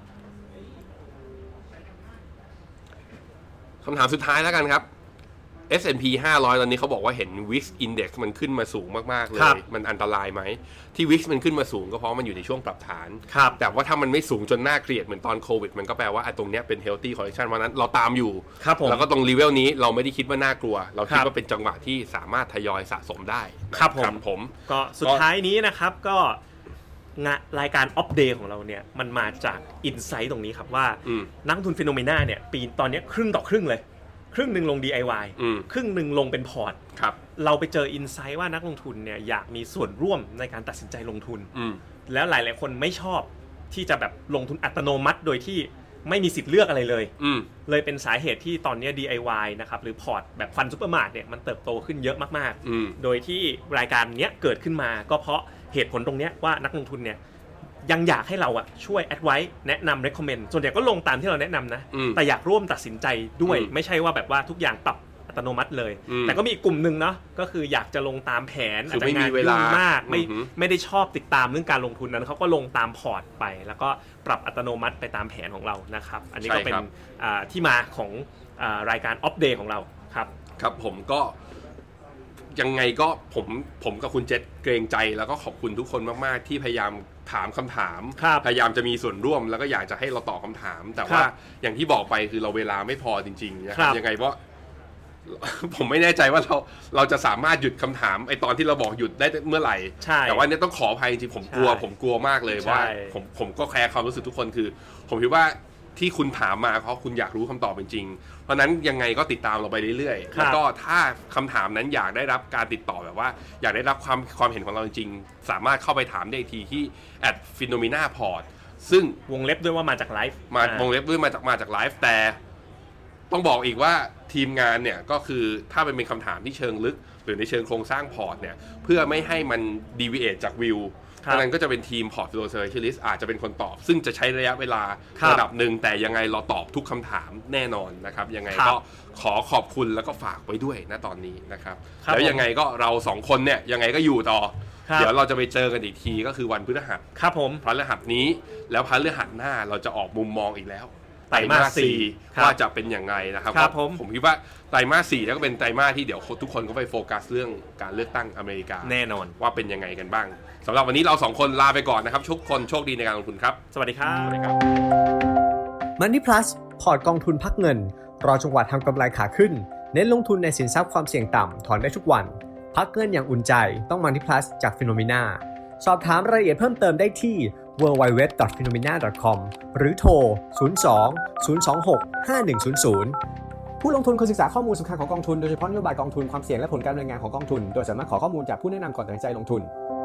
คำถามสุดท้ายแล้วกันครับ เอส แอนด์ พี ห้าร้อยตอนนี้เขาบอกว่าเห็น วี ไอ เอ็กซ์ Index มันขึ้นมาสูงมากๆเลยมันอันตรายไหมที่ วี ไอ เอ็กซ์ มันขึ้นมาสูงก็เพราะมันอยู่ในช่วงปรับฐานแต่ว่าถ้ามันไม่สูงจนน่าเกลียดเหมือนตอนโควิดมันก็แปลว่าตรงนี้เป็น healthy correction วันนั้นเราตามอยู่แล้วก็ตรงเลเวลนี้เราไม่ได้คิดว่าน่ากลัวเราคิดว่าเป็นจังหวะที่สามารถทยอยสะสมได้ครับผมผมก็สุดท้ายนี้นะครับก็งานรายการอัปเดตของเราเนี่ยมันมาจากอินไซต์ตรงนี้ครับว่านักทุน Phenomena เนี่ยปีตอนนี้ครึ่งต่อครึ่งเลยครึ่งหนึ่งลง ดี ไอ วาย ครึ่งหนึ่งลงเป็นพอร์ตเราไปเจออินไซต์ว่านักลงทุนเนี่ยอยากมีส่วนร่วมในการตัดสินใจลงทุนแล้วหลายๆคนไม่ชอบที่จะแบบลงทุนอัตโนมัติโดยที่ไม่มีสิทธิ์เลือกอะไรเลยเลยเป็นสาเหตุที่ตอนนี้ ดี ไอ วาย นะครับหรือพอร์ตแบบฟันซุปเปอร์มาร์ทเนี่ยมันเติบโตขึ้นเยอะมากๆโดยที่รายการเนี้ยเกิดขึ้นมาก็เพราะเหตุผลตรงเนี้ยว่านักลงทุนเนี่ยยังอยากให้เราอะช่วย advice แนะนำ recommend ส่วนใหญ่ก็ลงตามที่เราแนะนำนะแต่อยากร่วมตัดสินใจด้วยไม่ใช่ว่าแบบว่าทุกอย่างปรับอัตโนมัติเลยแต่ก็มีอีกกลุ่มนึงเนาะก็คืออยากจะลงตามแผนอาจจะงานยุ่งมากไม่ไม่ได้ชอบติดตามเรื่องการลงทุนนั้นเขาก็ลงตามพอร์ตไปแล้วก็ปรับอัตโนมัติไปตามแผนของเรานะครับอันนี้ก็เป็นที่มาของรายการอัปเดตของเราครับครับผมก็ยังไงก็ผมผมกับคุณเจษเกรงใจแล้วก็ขอบคุณทุกคนมากๆที่พยายามถามคำถามพยายามจะมีส่วนร่วมแล้วก็อยากจะให้เราตอบคำถามแต่ว่าอย่างที่บอกไปคือเราเวลาไม่พอจริงๆนะครับยังไงเพราะผมไม่แน่ใจว่าเราเราจะสามารถหยุดคำถามไอตอนที่เราบอกหยุดได้เมื่อไหร่แต่ว่าเนี่ยต้องขออภัยจริงๆผมกลัวผมกลัวมากเลยว่าผมผมก็แคร์ความรู้สึกทุกคนคือผมคิดว่าที่คุณถามมาเพราะคุณอยากรู้คำตอบจริงๆเพราะนั้นยังไงก็ติดตามเราไปเรื่อยๆแล้วก็ถ้าคำถามนั้นอยากได้รับการติดต่อแบบว่าอยากได้รับความความเห็นของเราจริงๆสามารถเข้าไปถามได้ทีที่ แอท ฟีโนเมนาพอร์ต ซึ่งวงเล็บด้วยว่ามาจากไลฟ์มาวงเล็บด้วยมาจากมาจากไลฟ์แต่ต้องบอกอีกว่าทีมงานเนี่ยก็คือถ้าเป็นคำถามที่เชิงลึกหรือในเชิงโครงสร้างพอร์ตเนี่ยเพื่อไม่ให้มันดีวิเอทจากวิวดังนั้นก็จะเป็นทีม Portfolio Specialist อาจจะเป็นคนตอบซึ่งจะใช้ระยะเวลาระดับหนึ่งแต่ยังไงเราตอบทุกคำถามแน่นอนนะครับยังไงก็ขอขอบคุณแล้วก็ฝากไว้ด้วยนะตอนนี้นะครับแล้วยังไงก็เราสองคนเนี่ยยังไงก็อยู่ต่อเดี๋ยวเราจะไปเจอกันอีกทีก็คือวันพฤหัสครับผมพฤหัสนี้แล้วพฤหัสหน้าเราจะออกมุมมองอีกแล้วไตรมาสสี่ว่าจะเป็นยังไงนะครับผมผมคิดว่าไตรมาสสี่แล้วก็เป็นไตรมาสที่เดี๋ยวทุกคนก็ไปโฟกัสเรื่องการเลือกตั้งอเมริกาแน่นอนว่าเป็นยังไงกันบ้างสำหรับวันนี้เราสองคนลาไปก่อนนะครับทุกคนโชคดีในการลงทุนครับสวัสดีครับสวัสดีครับ Money Plus พอร์ตกองทุนพักเงินรอจังหวะทำกำไรขาขึ้นเน้นลงทุนในสินทรัพย์ความเสี่ยงต่ำถอนได้ทุกวันพักเงินอย่างอุ่นใจต้อง Money Plus จาก Phenomena สอบถามรายละเอียดเพิ่มเติมได้ที่ ดับเบิลยู ดับเบิลยู ดับเบิลยู ดอท ฟีโนเมนา ดอท คอม หรือโทรศูนย์ สอง ศูนย์ สอง หก ห้า หนึ่ง ศูนย์ ศูนย์ผู้ลงทุนควรศึกษาข้อมูลสำคัญของกองทุนโดยเฉพาะนโยบายกองทุนความเสี่ยงและผลการดำเนินงานของกองทุนโดยสามารถขอข้อมูลจากผู้แนะนำก่อนตัดสินใจลงทุน